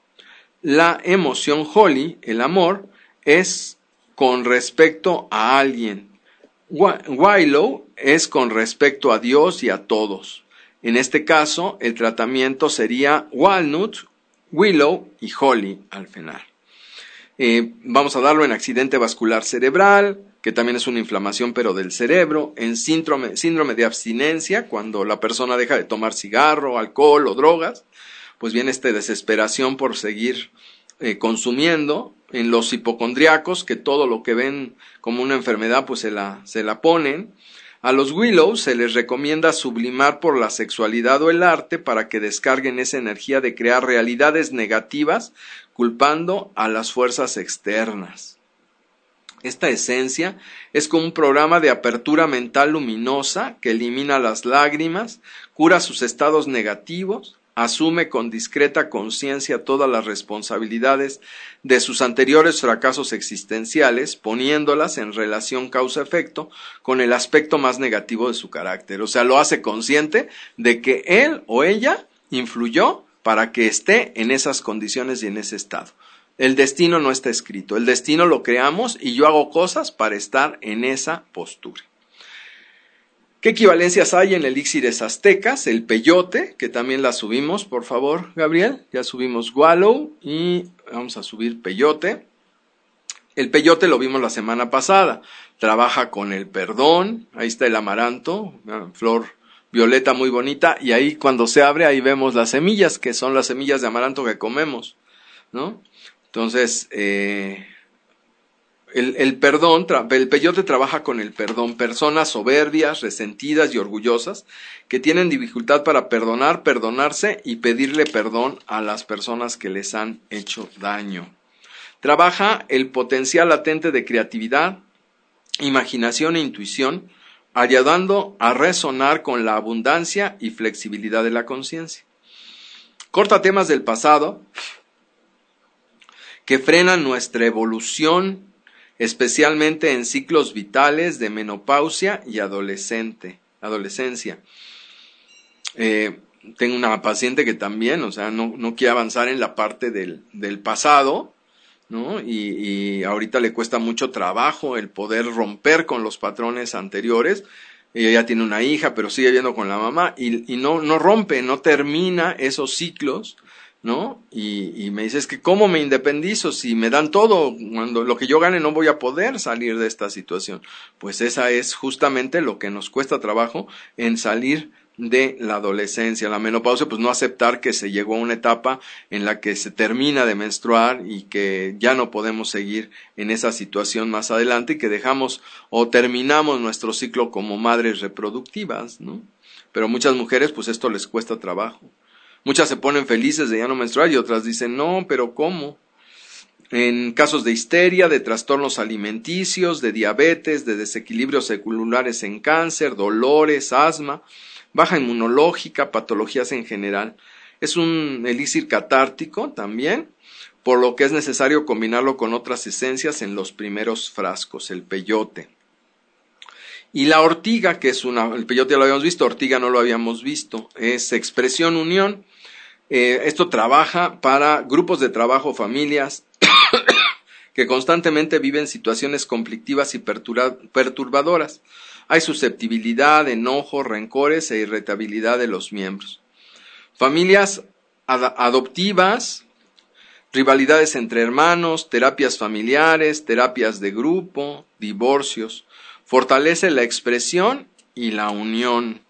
La emoción Holly, el amor, es con respecto a alguien. Willow es con respecto a Dios y a todos. En este caso, el tratamiento sería Walnut, Willow y Holly al final. Vamos a darlo en accidente vascular cerebral, que también es una inflamación pero del cerebro, en síndrome de abstinencia, cuando la persona deja de tomar cigarro, alcohol o drogas, pues viene esta desesperación por seguir consumiendo. En los hipocondriacos, que todo lo que ven como una enfermedad pues se la ponen. A los Willows se les recomienda sublimar por la sexualidad o el arte para que descarguen esa energía de crear realidades negativas, culpando a las fuerzas externas. Esta esencia es como un programa de apertura mental luminosa que elimina las lágrimas, cura sus estados negativos, asume con discreta conciencia todas las responsabilidades de sus anteriores fracasos existenciales, poniéndolas en relación causa-efecto con el aspecto más negativo de su carácter. O sea, lo hace consciente de que él o ella influyó para que esté en esas condiciones y en ese estado. El destino no está escrito, el destino lo creamos y yo hago cosas para estar en esa postura. ¿Qué equivalencias hay en elixires aztecas? El peyote, que también la subimos, por favor, Gabriel. Ya subimos Wallow y vamos a subir peyote. El peyote lo vimos la semana pasada. Trabaja con el perdón. Ahí está el amaranto, una flor violeta muy bonita. Y ahí cuando se abre, ahí vemos las semillas, que son las semillas de amaranto que comemos, ¿no? Entonces, el peyote trabaja con el perdón, personas soberbias, resentidas y orgullosas que tienen dificultad para perdonar, perdonarse y pedirle perdón a las personas que les han hecho daño. Trabaja el potencial latente de creatividad, imaginación e intuición, ayudando a resonar con la abundancia y flexibilidad de la conciencia. Corta temas del pasado que frenan nuestra evolución, especialmente en ciclos vitales de menopausia y adolescencia. Tengo una paciente que también, o sea, no quiere avanzar en la parte del pasado, ¿no? Y ahorita le cuesta mucho trabajo el poder romper con los patrones anteriores. Ella ya tiene una hija, pero sigue viviendo con la mamá y no rompe, no termina esos ciclos, ¿no? Y me dice, es que ¿cómo me independizo? Si me dan todo, cuando lo que yo gane no voy a poder salir de esta situación. Pues esa es justamente lo que nos cuesta trabajo en salir de la adolescencia, la menopausia, pues no aceptar que se llegó a una etapa en la que se termina de menstruar y que ya no podemos seguir en esa situación más adelante y que dejamos o terminamos nuestro ciclo como madres reproductivas, ¿no? Pero a muchas mujeres pues esto les cuesta trabajo. Muchas se ponen felices de ya no menstruar y otras dicen, no, pero ¿cómo? En casos de histeria, de trastornos alimenticios, de diabetes, de desequilibrios celulares en cáncer, dolores, asma, baja inmunológica, patologías en general. Es un elixir catártico también, por lo que es necesario combinarlo con otras esencias en los primeros frascos, el peyote. Y la ortiga, que es el peyote ya lo habíamos visto, ortiga no lo habíamos visto, es Expresión Unión. Esto trabaja para grupos de trabajo, familias que constantemente viven situaciones conflictivas y perturbadoras. Hay susceptibilidad, enojo, rencores e irritabilidad de los miembros. Familias adoptivas, rivalidades entre hermanos, terapias familiares, terapias de grupo, divorcios. Fortalece la expresión y la unión.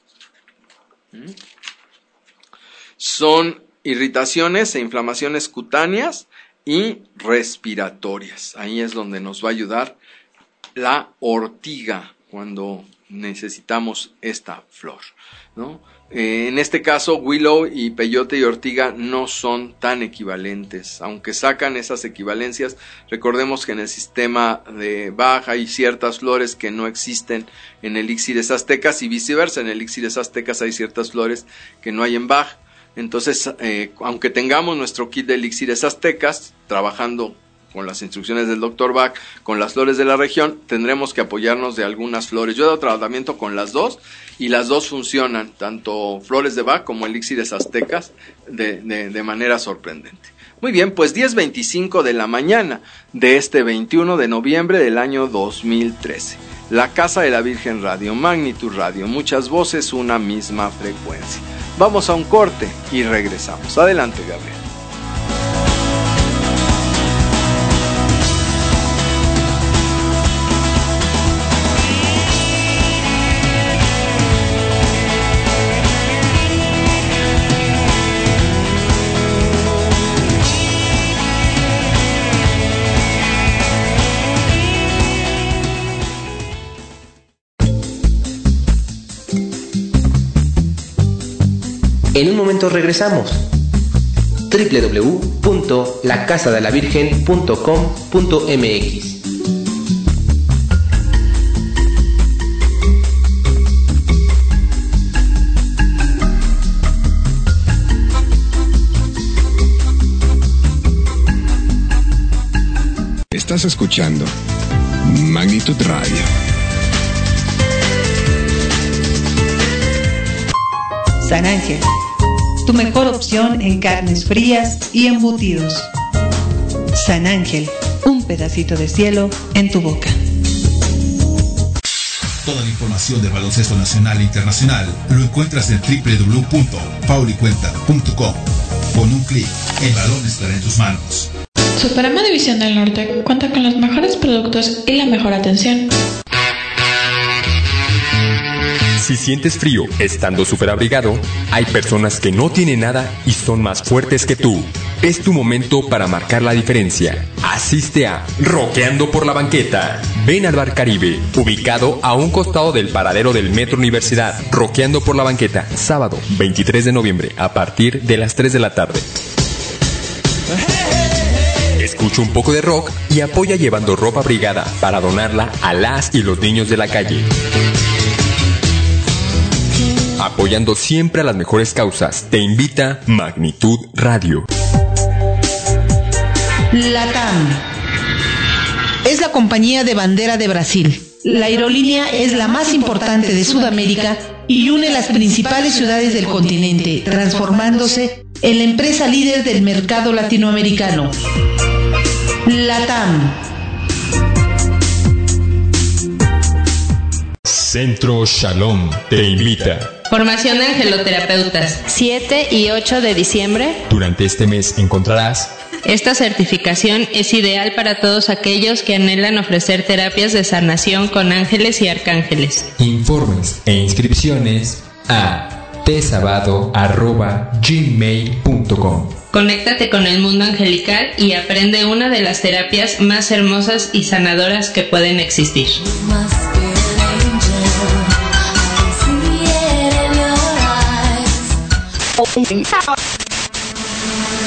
Son irritaciones e inflamaciones cutáneas y respiratorias. Ahí es donde nos va a ayudar la ortiga cuando necesitamos esta flor, ¿no? En este caso, willow y peyote y ortiga no son tan equivalentes. Aunque sacan esas equivalencias, recordemos que en el sistema de Bach hay ciertas flores que no existen en elixires aztecas y viceversa. En elixires aztecas hay ciertas flores que no hay en Bach. Entonces, aunque tengamos nuestro kit de elixires aztecas, trabajando con las instrucciones del Dr. Bach, con las flores de la región, tendremos que apoyarnos de algunas flores. Yo he dado tratamiento con las dos y las dos funcionan, tanto flores de Bach como elixires aztecas, de manera sorprendente. Muy bien, pues 10:25 de la mañana de este 21 de noviembre del año 2013. La Casa de la Virgen Radio, Magnitud Radio, muchas voces, una misma frecuencia. Vamos a un corte y regresamos. Adelante, Gabriel. En un momento regresamos. www.lacasadelavirgen.com.mx. Estás escuchando Magnitud Radio. San Ángel, tu mejor opción en carnes frías y embutidos. San Ángel, un pedacito de cielo en tu boca. Toda la información del baloncesto nacional e internacional lo encuentras en www.paulicuenta.com. Con un clic, el balón estará en tus manos. Superama División del Norte cuenta con los mejores productos y la mejor atención. Si sientes frío estando superabrigado, hay personas que no tienen nada y son más fuertes que tú. Es tu momento para marcar la diferencia. Asiste a Rockeando por la Banqueta. Ven al Bar Caribe, ubicado a un costado del paradero del Metro Universidad. Rockeando por la Banqueta, sábado 23 de noviembre a partir de las 3 de la tarde. Escucha un poco de rock y apoya llevando ropa abrigada para donarla a las y los niños de la calle. Apoyando siempre a las mejores causas, te invita Magnitud Radio. LATAM es la compañía de bandera de Brasil. La aerolínea es la más importante de Sudamérica y une las principales ciudades del continente, transformándose en la empresa líder del mercado latinoamericano. LATAM. Centro Shalom te invita. Formación de angeloterapeutas. 7 y 8 de diciembre. Durante este mes encontrarás. Esta certificación es ideal para todos aquellos que anhelan ofrecer terapias de sanación con ángeles y arcángeles. Informes e inscripciones a tesabado@gmail.com. Conéctate con el mundo angelical y aprende una de las terapias más hermosas y sanadoras que pueden existir.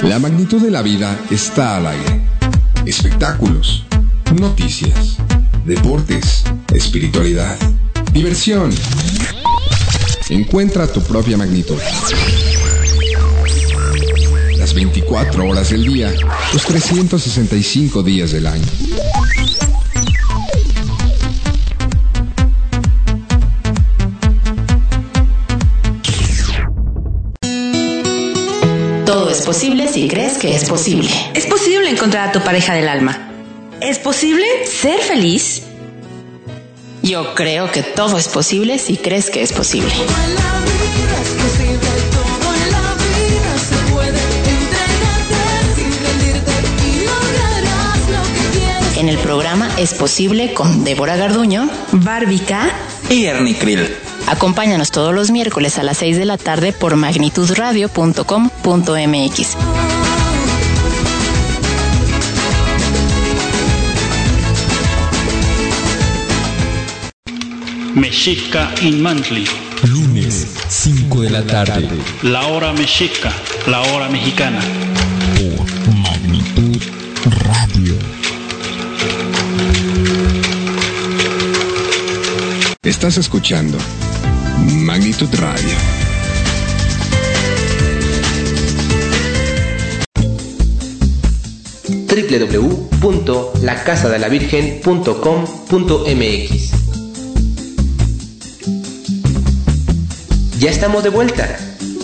La magnitud de la vida está al aire. Espectáculos, noticias, deportes, espiritualidad, diversión. Encuentra tu propia magnitud. Las 24 horas del día, los 365 días del año. Todo es posible si crees que es posible. Es posible encontrar a tu pareja del alma. ¿Es posible ser feliz? Yo creo que todo es posible si crees que es posible. En el programa Es Posible con Débora Garduño, Bárbica y Ernie Krill. Acompáñanos todos los miércoles a las 6 de la tarde por magnitudradio.com.mx. Mexica in Monthly. Lunes, 5 de la tarde. La hora mexica, la hora mexicana. Por Magnitud Radio. Estás escuchando Magnitud Radio. www.lacasadelavirgen.com.mx. Ya estamos de vuelta.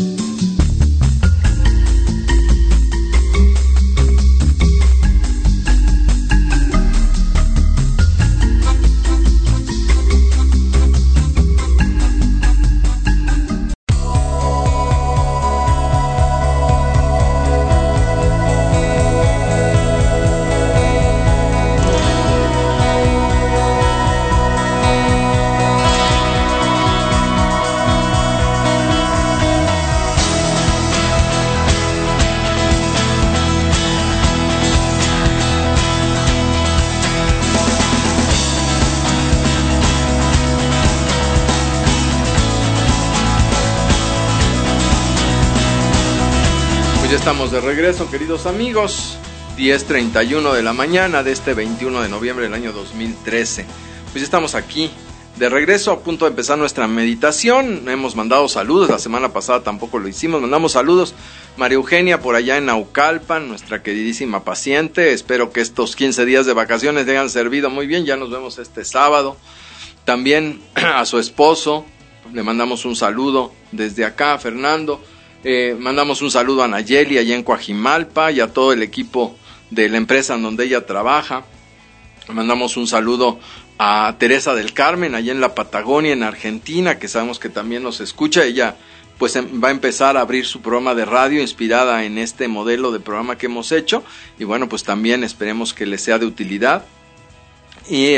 Estamos de regreso, queridos amigos. 10:31 de la mañana de este 21 de noviembre del año 2013. Pues ya estamos aquí de regreso, a punto de empezar nuestra meditación. Hemos mandado saludos, la semana pasada tampoco lo hicimos. Mandamos saludos, María Eugenia por allá en Naucalpan, nuestra queridísima paciente. Espero que estos 15 días de vacaciones le hayan servido muy bien. Ya nos vemos este sábado. También a su esposo le mandamos un saludo desde acá, Fernando. Mandamos un saludo a Nayeli allá en Coajimalpa y a todo el equipo de la empresa en donde ella trabaja. Mandamos un saludo a Teresa del Carmen allá en la Patagonia, en Argentina, que sabemos que también nos escucha. Ella pues va a empezar a abrir su programa de radio inspirada en este modelo de programa que hemos hecho, y bueno, pues también esperemos que le sea de utilidad. Y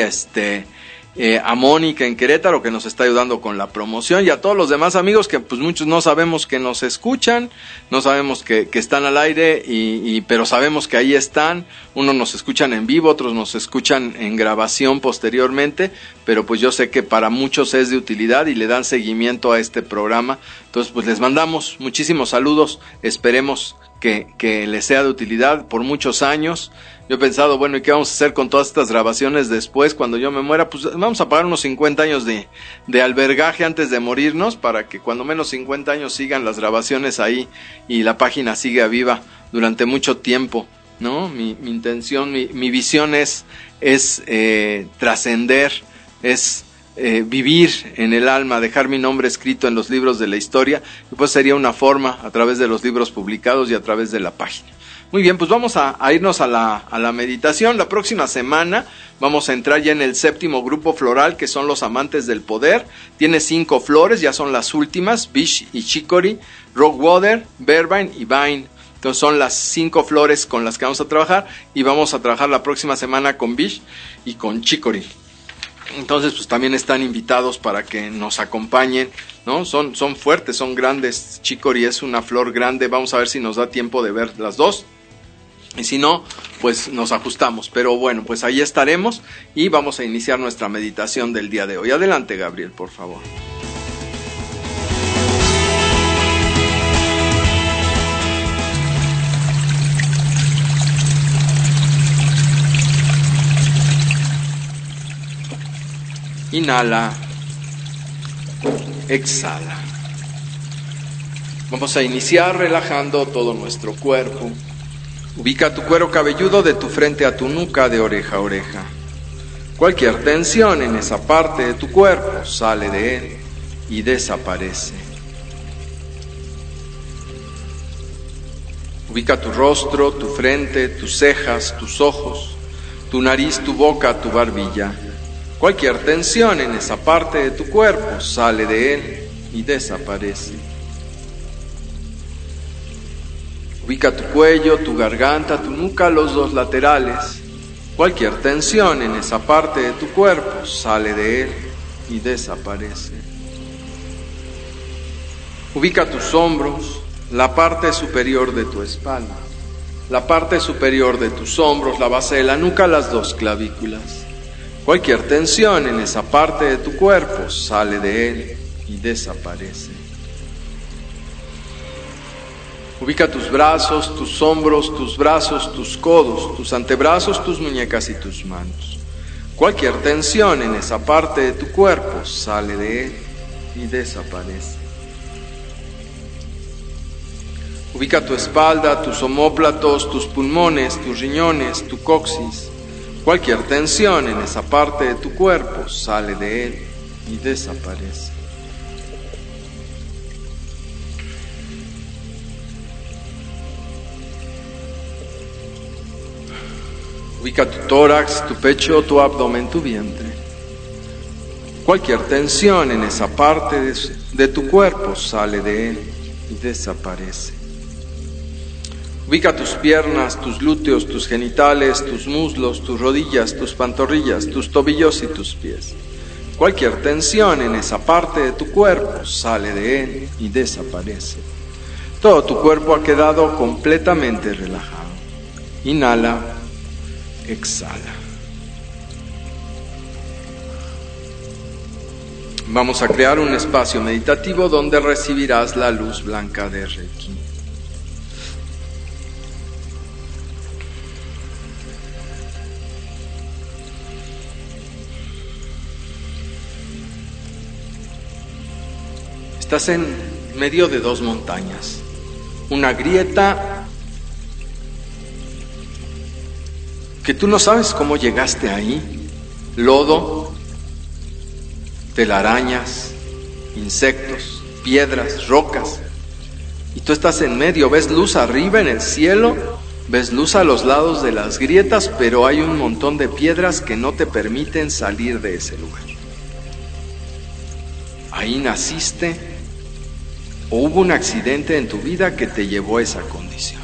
a Mónica en Querétaro, que nos está ayudando con la promoción, y a todos los demás amigos que pues muchos no sabemos que nos escuchan, no sabemos que están al aire, pero sabemos que ahí están. Unos nos escuchan en vivo, otros nos escuchan en grabación posteriormente, pero pues yo sé que para muchos es de utilidad y le dan seguimiento a este programa. Entonces pues les mandamos muchísimos saludos, esperemos que les sea de utilidad por muchos años. Yo he pensado, bueno, ¿y qué vamos a hacer con todas estas grabaciones después, cuando yo me muera? Pues vamos a pagar unos 50 años de albergaje antes de morirnos, para que cuando menos 50 años sigan las grabaciones ahí y la página siga viva durante mucho tiempo, ¿no? Mi intención, mi visión es trascender, es vivir en el alma, dejar mi nombre escrito en los libros de la historia, y pues sería una forma a través de los libros publicados y a través de la página. Muy bien, pues vamos a irnos a la meditación. La próxima semana vamos a entrar ya en el 7º grupo floral, que son los amantes del poder. Tiene 5 flores, ya son las últimas: Bish y Chicory, Rockwater, Verbine y Vine. Entonces son las 5 flores con las que vamos a trabajar, y vamos a trabajar la próxima semana con Bish y con Chicory. Entonces pues también están invitados para que nos acompañen, ¿no? Son fuertes, son grandes. Chicory es una flor grande. Vamos a ver si nos da tiempo de ver las dos, y si no, pues nos ajustamos. Pero bueno, pues ahí estaremos y vamos a iniciar nuestra meditación del día de hoy. Adelante, Gabriel, por favor. Inhala, exhala. Vamos a iniciar relajando todo nuestro cuerpo. Ubica tu cuero cabelludo de tu frente a tu nuca, de oreja a oreja. Cualquier tensión en esa parte de tu cuerpo sale de él y desaparece. Ubica tu rostro, tu frente, tus cejas, tus ojos, tu nariz, tu boca, tu barbilla. Cualquier tensión en esa parte de tu cuerpo sale de él y desaparece. Ubica tu cuello, tu garganta, tu nuca, los dos laterales. Cualquier tensión en esa parte de tu cuerpo sale de él y desaparece. Ubica tus hombros, la parte superior de tu espalda, la parte superior de tus hombros, la base de la nuca, las dos clavículas. Cualquier tensión en esa parte de tu cuerpo sale de él y desaparece. Ubica tus brazos, tus hombros, tus brazos, tus codos, tus antebrazos, tus muñecas y tus manos. Cualquier tensión en esa parte de tu cuerpo sale de él y desaparece. Ubica tu espalda, tus omóplatos, tus pulmones, tus riñones, tu coxis. Cualquier tensión en esa parte de tu cuerpo sale de él y desaparece. Ubica tu tórax, tu pecho, tu abdomen, tu vientre. Cualquier tensión en esa parte de tu cuerpo sale de él y desaparece. Ubica tus piernas, tus glúteos, tus genitales, tus muslos, tus rodillas, tus pantorrillas, tus tobillos y tus pies. Cualquier tensión en esa parte de tu cuerpo sale de él y desaparece. Todo tu cuerpo ha quedado completamente relajado. Inhala, exhala. Vamos a crear un espacio meditativo donde recibirás la luz blanca de Reiki. Estás en medio de dos montañas, una grieta que tú no sabes cómo llegaste ahí, lodo, telarañas, insectos, piedras, rocas, y tú estás en medio, ves luz arriba en el cielo, ves luz a los lados de las grietas, pero hay un montón de piedras que no te permiten salir de ese lugar. Ahí naciste, o hubo un accidente en tu vida que te llevó a esa condición.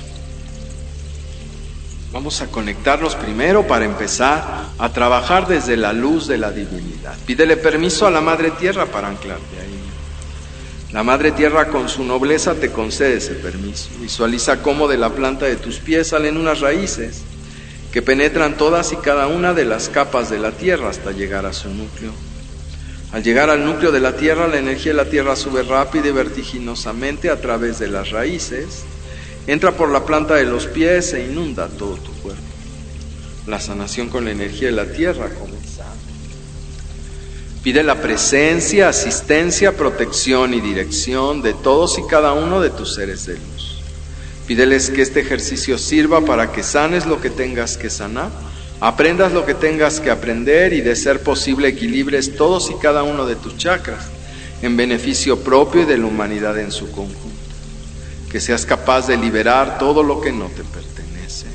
Vamos a conectarnos primero para empezar a trabajar desde la luz de la divinidad. Pídele permiso a la Madre Tierra para anclarte ahí. La Madre Tierra con su nobleza te concede ese permiso. Visualiza cómo de la planta de tus pies salen unas raíces que penetran todas y cada una de las capas de la Tierra hasta llegar a su núcleo. Al llegar al núcleo de la Tierra, la energía de la Tierra sube rápida y vertiginosamente a través de las raíces, entra por la planta de los pies e inunda todo tu cuerpo. La sanación con la energía de la Tierra comienza. Pide la presencia, asistencia, protección y dirección de todos y cada uno de tus seres de luz. Pídeles que este ejercicio sirva para que sanes lo que tengas que sanar, aprendas lo que tengas que aprender y, de ser posible, equilibres todos y cada uno de tus chakras en beneficio propio y de la humanidad en su conjunto. Que seas capaz de liberar todo lo que no te pertenece.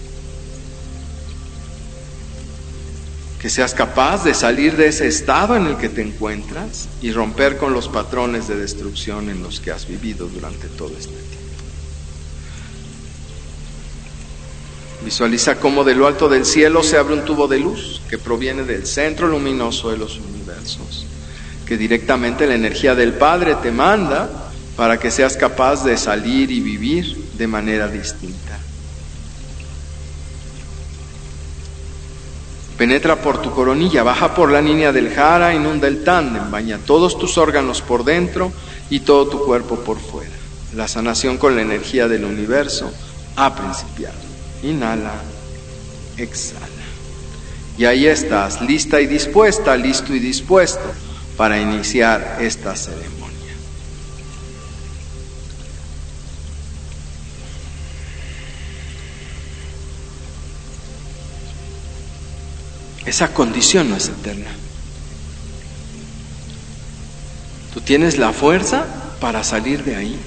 Que seas capaz de salir de ese estado en el que te encuentras y romper con los patrones de destrucción en los que has vivido durante todo este tiempo. Visualiza cómo de lo alto del cielo se abre un tubo de luz que proviene del centro luminoso de los universos, que directamente la energía del Padre te manda para que seas capaz de salir y vivir de manera distinta. Penetra por tu coronilla, baja por la línea del jara, inunda el tándem, baña todos tus órganos por dentro y todo tu cuerpo por fuera. La sanación con la energía del universo ha principiado. Inhala, exhala. Y ahí estás, lista y dispuesta, listo y dispuesto para iniciar esta ceremonia. Esa condición no es eterna. Tú tienes la fuerza para salir de ahí.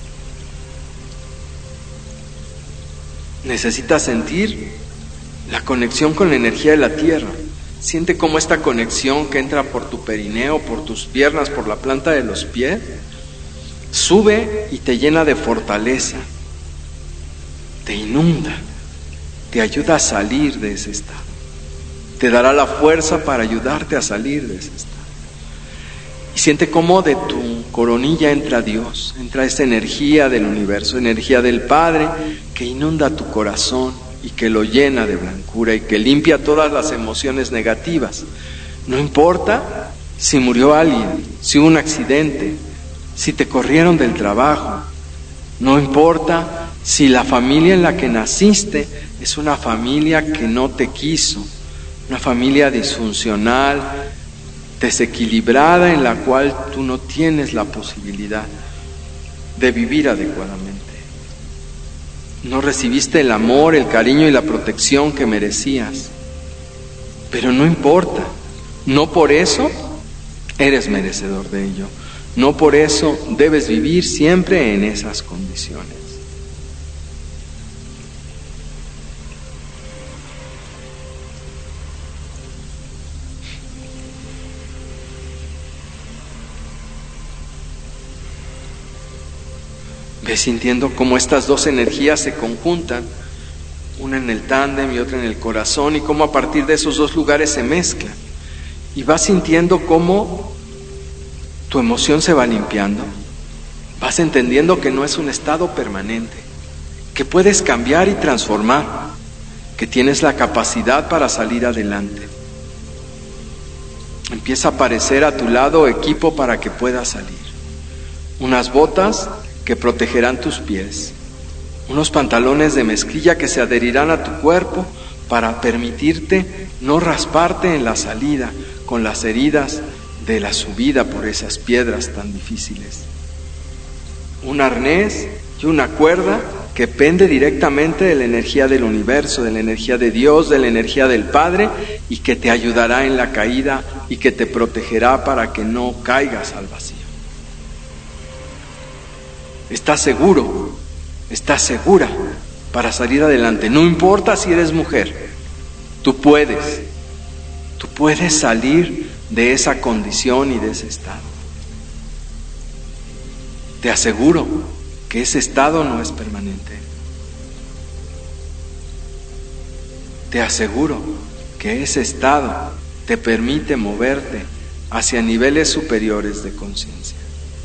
Necesitas sentir la conexión con la energía de la tierra. Siente cómo esta conexión que entra por tu perineo, por tus piernas, por la planta de los pies, sube y te llena de fortaleza, te inunda, te ayuda a salir de ese estado. Te dará la fuerza para ayudarte a salir de ese estado. Y siente cómo de tu coronilla entra Dios, entra esa energía del universo, energía del Padre que inunda tu corazón y que lo llena de blancura y que limpia todas las emociones negativas. No importa si murió alguien, si hubo un accidente, si te corrieron del trabajo, no importa si la familia en la que naciste es una familia que no te quiso, una familia disfuncional, desequilibrada, en la cual tú no tienes la posibilidad de vivir adecuadamente. No recibiste el amor, el cariño y la protección que merecías. Pero no importa, no por eso eres merecedor de ello. No por eso debes vivir siempre en esas condiciones. Ves sintiendo cómo estas dos energías se conjuntan, una en el tándem y otra en el corazón, y cómo a partir de esos dos lugares se mezclan. Y vas sintiendo cómo tu emoción se va limpiando, vas entendiendo que no es un estado permanente, que puedes cambiar y transformar, que tienes la capacidad para salir adelante. Empieza a aparecer a tu lado equipo para que puedas salir. Unas botas que protegerán tus pies, unos pantalones de mezclilla que se adherirán a tu cuerpo para permitirte no rasparte en la salida con las heridas de la subida por esas piedras tan difíciles. Un arnés y una cuerda que pende directamente de la energía del universo, de la energía de Dios, de la energía del Padre, y que te ayudará en la caída y que te protegerá para que no caigas al vacío. Estás seguro, estás segura para salir adelante. No importa si eres mujer, tú puedes salir de esa condición y de ese estado. Te aseguro que ese estado no es permanente. Te aseguro que ese estado te permite moverte hacia niveles superiores de conciencia.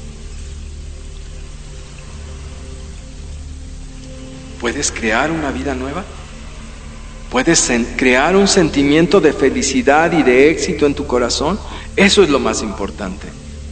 ¿Puedes crear una vida nueva? ¿Puedes crear un sentimiento de felicidad y de éxito en tu corazón? Eso es lo más importante.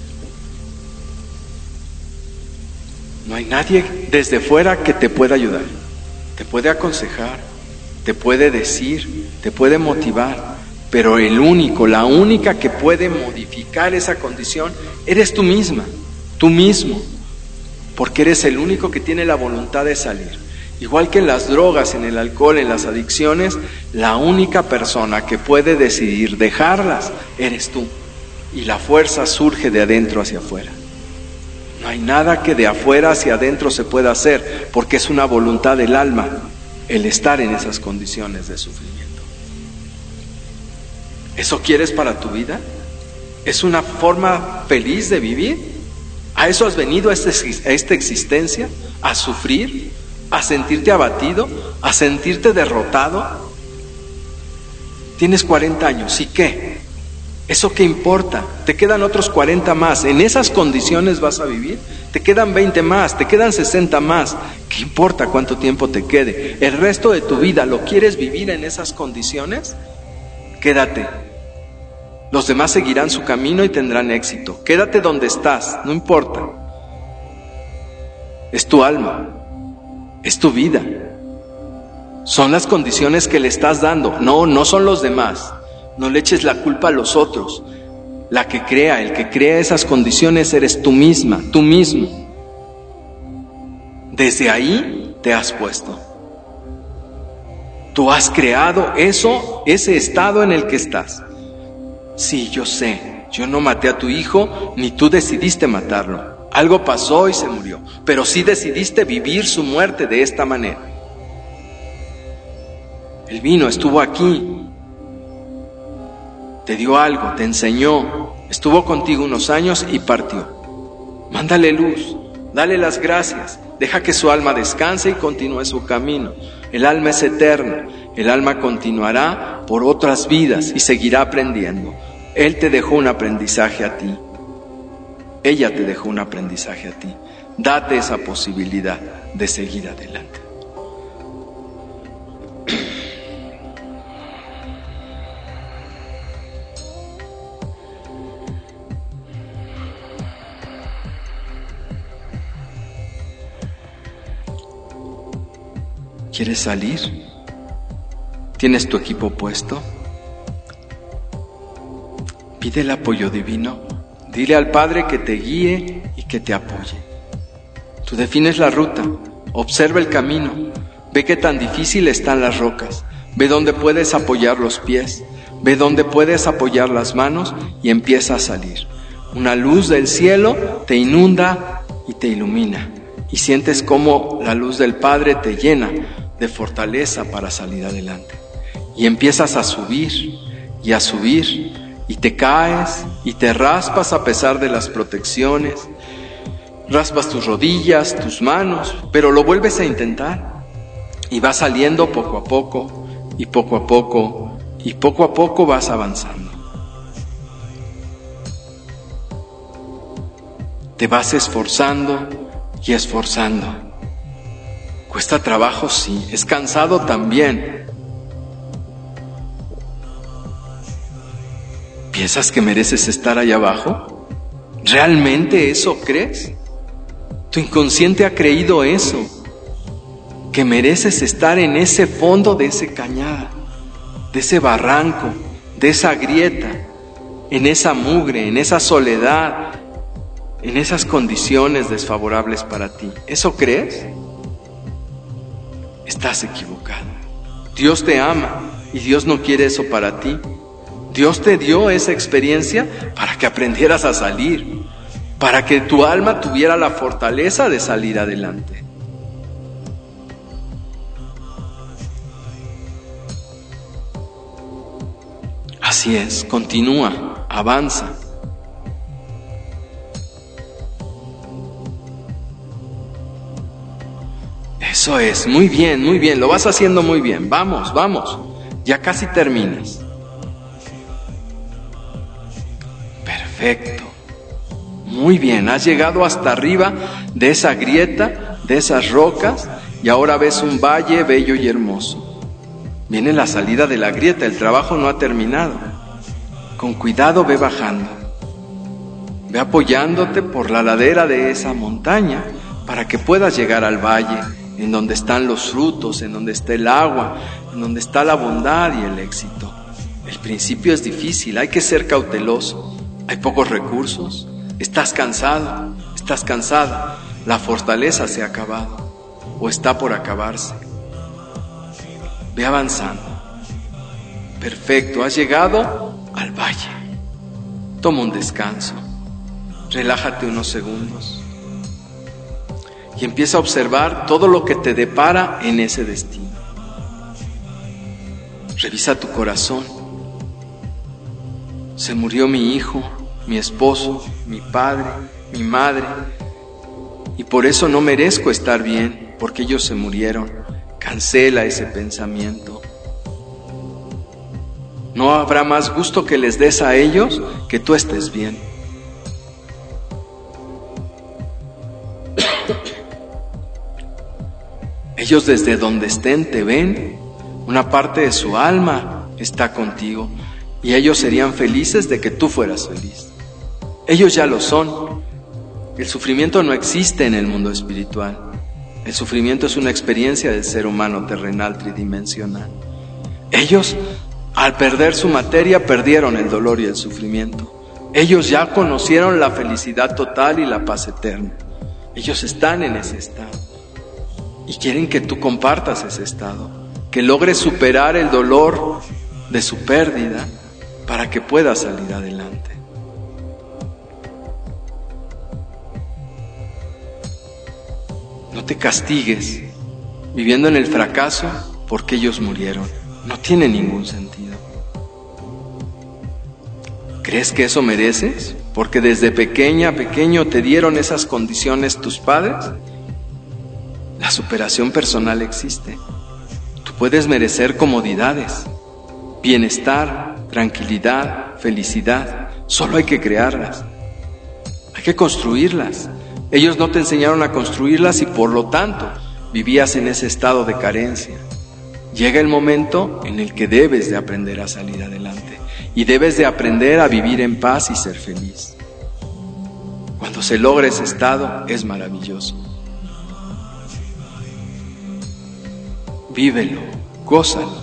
No hay nadie desde fuera que te pueda ayudar. Te puede aconsejar, te puede decir, te puede motivar, pero la única que puede modificar esa condición eres tú misma, tú mismo, porque eres el único que tiene la voluntad de salir. Igual que en las drogas, en el alcohol, en las adicciones, la única persona que puede decidir dejarlas eres tú. Y la fuerza surge de adentro hacia afuera. No hay nada que de afuera hacia adentro se pueda hacer, porque es una voluntad del alma el estar en esas condiciones de sufrimiento. ¿Eso quieres para tu vida? ¿Es una forma feliz de vivir? ¿A eso has venido a esta existencia? ¿A sufrir? ¿A sentirte abatido? ¿A sentirte derrotado? Tienes 40 años, ¿y qué? ¿Eso qué importa? Te quedan otros 40 más. ¿En esas condiciones vas a vivir? Te quedan 20 más, te quedan 60 más. ¿Qué importa cuánto tiempo te quede? ¿El resto de tu vida lo quieres vivir en esas condiciones? Quédate. Los demás seguirán su camino y tendrán éxito. Quédate donde estás, no importa. Es tu alma. Es tu vida. Son las condiciones que le estás dando. No son los demás. No le eches la culpa a los otros. El que crea esas condiciones eres tú misma, tú mismo. Desde ahí te has puesto. Tú has creado ese estado en el que estás. Sí, yo sé, yo no maté a tu hijo, ni tú decidiste matarlo. Algo pasó y se murió, pero sí decidiste vivir su muerte de esta manera. Él vino, estuvo aquí, te dio algo, te enseñó, estuvo contigo unos años y partió. Mándale luz, dale las gracias, deja que su alma descanse y continúe su camino. El alma es eterna, el alma continuará por otras vidas y seguirá aprendiendo. Él te dejó un aprendizaje a ti. Ella te dejó un aprendizaje a ti. Date esa posibilidad de seguir adelante. ¿Quieres salir? ¿Tienes tu equipo puesto? Pide el apoyo divino. Dile al Padre que te guíe y que te apoye. Tú defines la ruta, observa el camino, ve qué tan difícil están las rocas, ve dónde puedes apoyar los pies, ve dónde puedes apoyar las manos y empieza a salir. Una luz del cielo te inunda y te ilumina y sientes cómo la luz del Padre te llena de fortaleza para salir adelante. Y empiezas a subir y a subir y te caes y te raspas a pesar de las protecciones, raspas tus rodillas, tus manos, pero lo vuelves a intentar y vas saliendo poco a poco y poco a poco y poco a poco vas avanzando. Te vas esforzando y esforzando. Cuesta trabajo, sí, es cansado también. ¿Piensas que mereces estar allá abajo? ¿Realmente eso crees? Tu inconsciente ha creído eso, que mereces estar en ese fondo de ese cañada, de ese barranco, de esa grieta, en esa mugre, en esa soledad, en esas condiciones desfavorables para ti. ¿Eso crees? Estás equivocado. Dios te ama y Dios no quiere eso para ti. Dios te dio esa experiencia para que aprendieras a salir, para que tu alma tuviera la fortaleza de salir adelante. Así es, continúa, avanza. Eso es, muy bien, lo vas haciendo muy bien. Vamos, ya casi terminas. Perfecto, muy bien, has llegado hasta arriba de esa grieta, de esas rocas, y ahora ves un valle bello y hermoso. Viene la salida de la grieta, el trabajo no ha terminado. Con cuidado ve bajando, ve apoyándote por la ladera de esa montaña para que puedas llegar al valle, en donde están los frutos, en donde está el agua, en donde está la bondad y el éxito. El principio es difícil, hay que ser cauteloso, hay pocos recursos, estás cansado, estás cansada, la fortaleza se ha acabado o está por acabarse. Ve avanzando. Perfecto, has llegado al valle. Toma un descanso, relájate unos segundos. Y empieza a observar todo lo que te depara en ese destino. Revisa tu corazón. Se murió mi hijo, mi esposo, mi padre, mi madre, y por eso no merezco estar bien, porque ellos se murieron. Cancela ese pensamiento. No habrá más gusto que les des a ellos que tú estés bien. Ellos desde donde estén te ven, una parte de su alma está contigo y ellos serían felices de que tú fueras feliz. Ellos ya lo son. El sufrimiento no existe en el mundo espiritual. El sufrimiento es una experiencia del ser humano terrenal tridimensional. Ellos Al perder su materia, perdieron el dolor y el sufrimiento. Ellos ya conocieron la felicidad total y la paz eterna. Ellos están en ese estado y quieren que tú compartas ese estado, que logres superar el dolor de su pérdida para que puedas salir adelante. No te castigues viviendo en el fracaso porque ellos murieron. No tiene ningún sentido. ¿Crees que eso mereces? Porque desde pequeño te dieron esas condiciones tus padres. La superación personal existe. Tú puedes merecer comodidades, bienestar, tranquilidad, felicidad. Solo hay que crearlas. Hay que construirlas. Ellos no te enseñaron a construirlas y por lo tanto vivías en ese estado de carencia. Llega el momento en el que debes de aprender a salir adelante y debes de aprender a vivir en paz y ser feliz. Cuando se logra ese estado es maravilloso. Vívelo, gózalo.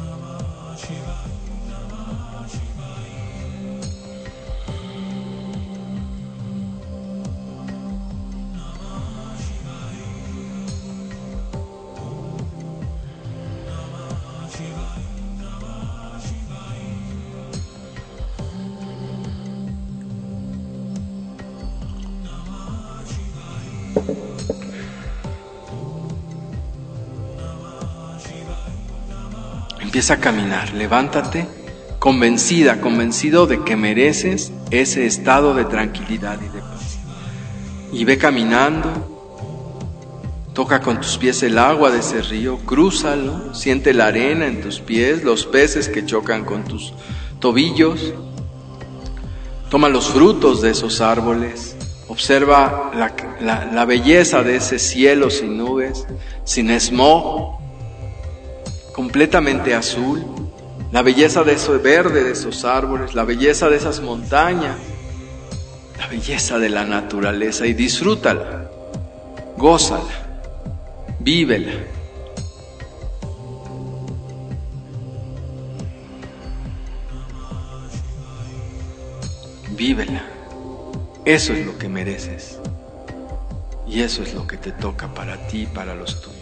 Empieza a caminar, levántate, convencido de que mereces ese estado de tranquilidad y de paz. Y ve caminando, toca con tus pies el agua de ese río, crúzalo, siente la arena en tus pies, los peces que chocan con tus tobillos, toma los frutos de esos árboles, observa la belleza de ese cielo sin nubes, sin smog, completamente azul, la belleza de ese verde de esos árboles, la belleza de esas montañas, la belleza de la naturaleza y disfrútala, gózala, vívela. Vívela. Eso es lo que mereces y eso es lo que te toca para ti y para los tuyos.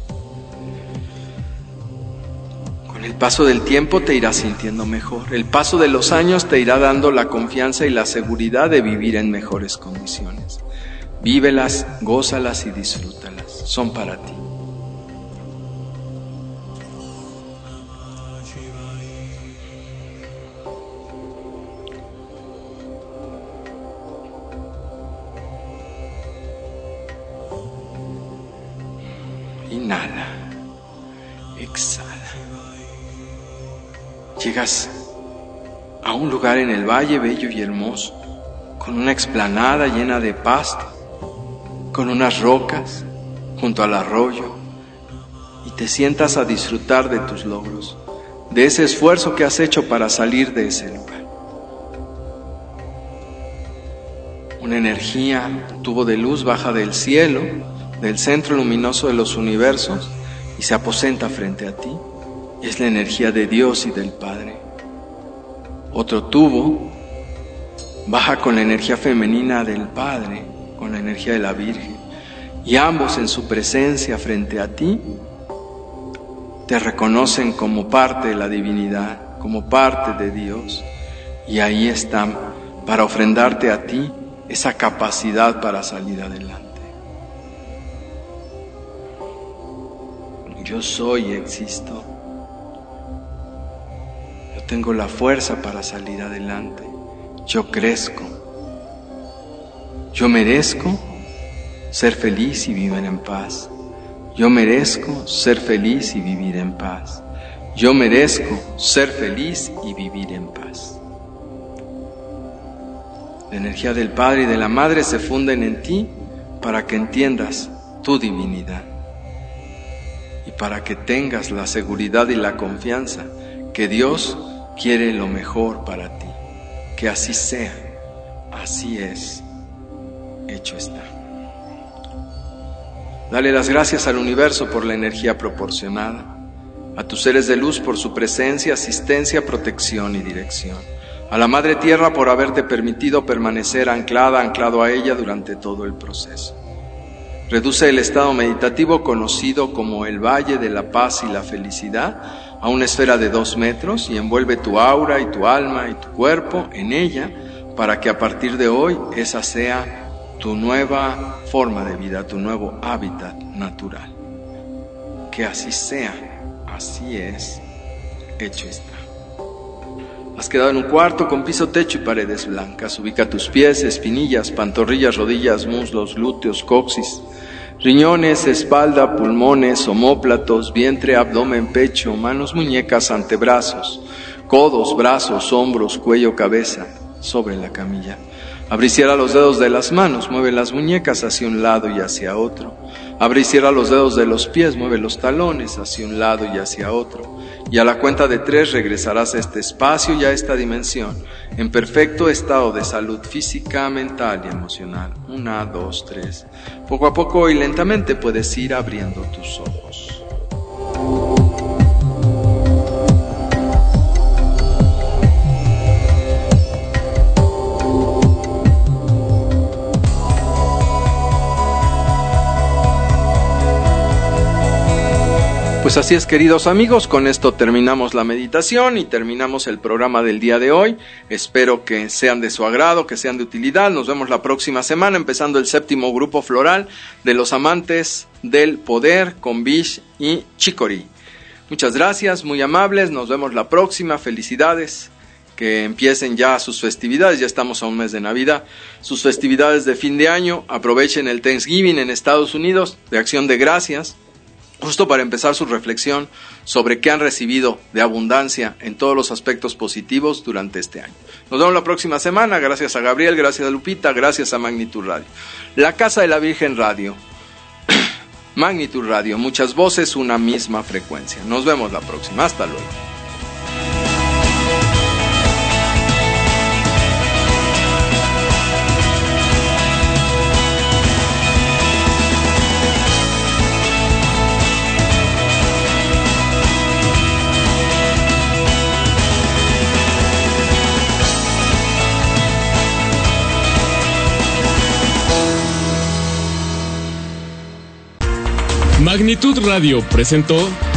Con el paso del tiempo te irás sintiendo mejor. El paso de los años te irá dando la confianza y la seguridad de vivir en mejores condiciones. Vívelas, gózalas y disfrútalas. Son para ti. Inhala. Exhala. Llegas a un lugar en el valle bello y hermoso, con una explanada llena de pasto, con unas rocas junto al arroyo, y te sientas a disfrutar de tus logros, de ese esfuerzo que has hecho para salir de ese lugar. Una energía, un tubo de luz baja del cielo, del centro luminoso de los universos, y se aposenta frente a ti. Es la energía de Dios y del Padre. Otro tubo baja con la energía femenina del Padre, con la energía de la Virgen, y ambos en su presencia frente a ti te reconocen como parte de la divinidad, como parte de Dios, y ahí están para ofrendarte a ti esa capacidad para salir adelante. Yo soy y existo. Yo tengo la fuerza para salir adelante. Yo crezco. Yo merezco ser feliz y vivir en paz. Yo merezco ser feliz y vivir en paz. Yo merezco ser feliz y vivir en paz. La energía del Padre y de la Madre se funden en ti para que entiendas tu divinidad y para que tengas la seguridad y la confianza que Dios quiere lo mejor para ti. Que así sea, así es, hecho está. Dale las gracias al universo por la energía proporcionada, a tus seres de luz por su presencia, asistencia, protección y dirección, a la Madre Tierra por haberte permitido permanecer anclado a ella durante todo el proceso. Reduce el estado meditativo conocido como el Valle de la Paz y la Felicidad a una esfera de 2 metros y envuelve tu aura y tu alma y tu cuerpo en ella para que a partir de hoy esa sea tu nueva forma de vida, tu nuevo hábitat natural. Que así sea, así es, hecho está. Has quedado en un cuarto con piso, techo y paredes blancas. Ubica tus pies, espinillas, pantorrillas, rodillas, muslos, glúteos, coxis, riñones, espalda, pulmones, omóplatos, vientre, abdomen, pecho, manos, muñecas, antebrazos, codos, brazos, hombros, cuello, cabeza, sobre la camilla. Abre y cierra los dedos de las manos, mueve las muñecas hacia un lado y hacia otro. Abre y cierra los dedos de los pies, mueve los talones hacia un lado y hacia otro. Y a la cuenta de 3 regresarás a este espacio y a esta dimensión, en perfecto estado de salud física, mental y emocional. 1, 2, 3. Poco a poco y lentamente puedes ir abriendo tus ojos. Pues así es, queridos amigos, con esto terminamos la meditación y terminamos el programa del día de hoy. Espero que sean de su agrado, que sean de utilidad. Nos vemos la próxima semana, empezando el 7º grupo floral de los amantes del poder con Vish y Chicory. Muchas gracias, muy amables, nos vemos la próxima, felicidades. Que empiecen ya sus festividades, ya estamos a un mes de Navidad, sus festividades de fin de año. Aprovechen el Thanksgiving en Estados Unidos, de Acción de Gracias, justo para empezar su reflexión sobre qué han recibido de abundancia en todos los aspectos positivos durante este año. Nos vemos la próxima semana, gracias a Gabriel, gracias a Lupita, gracias a Magnitud Radio. La Casa de la Virgen Radio, Magnitud Radio, muchas voces, una misma frecuencia. Nos vemos la próxima, hasta luego. Magnitud Radio presentó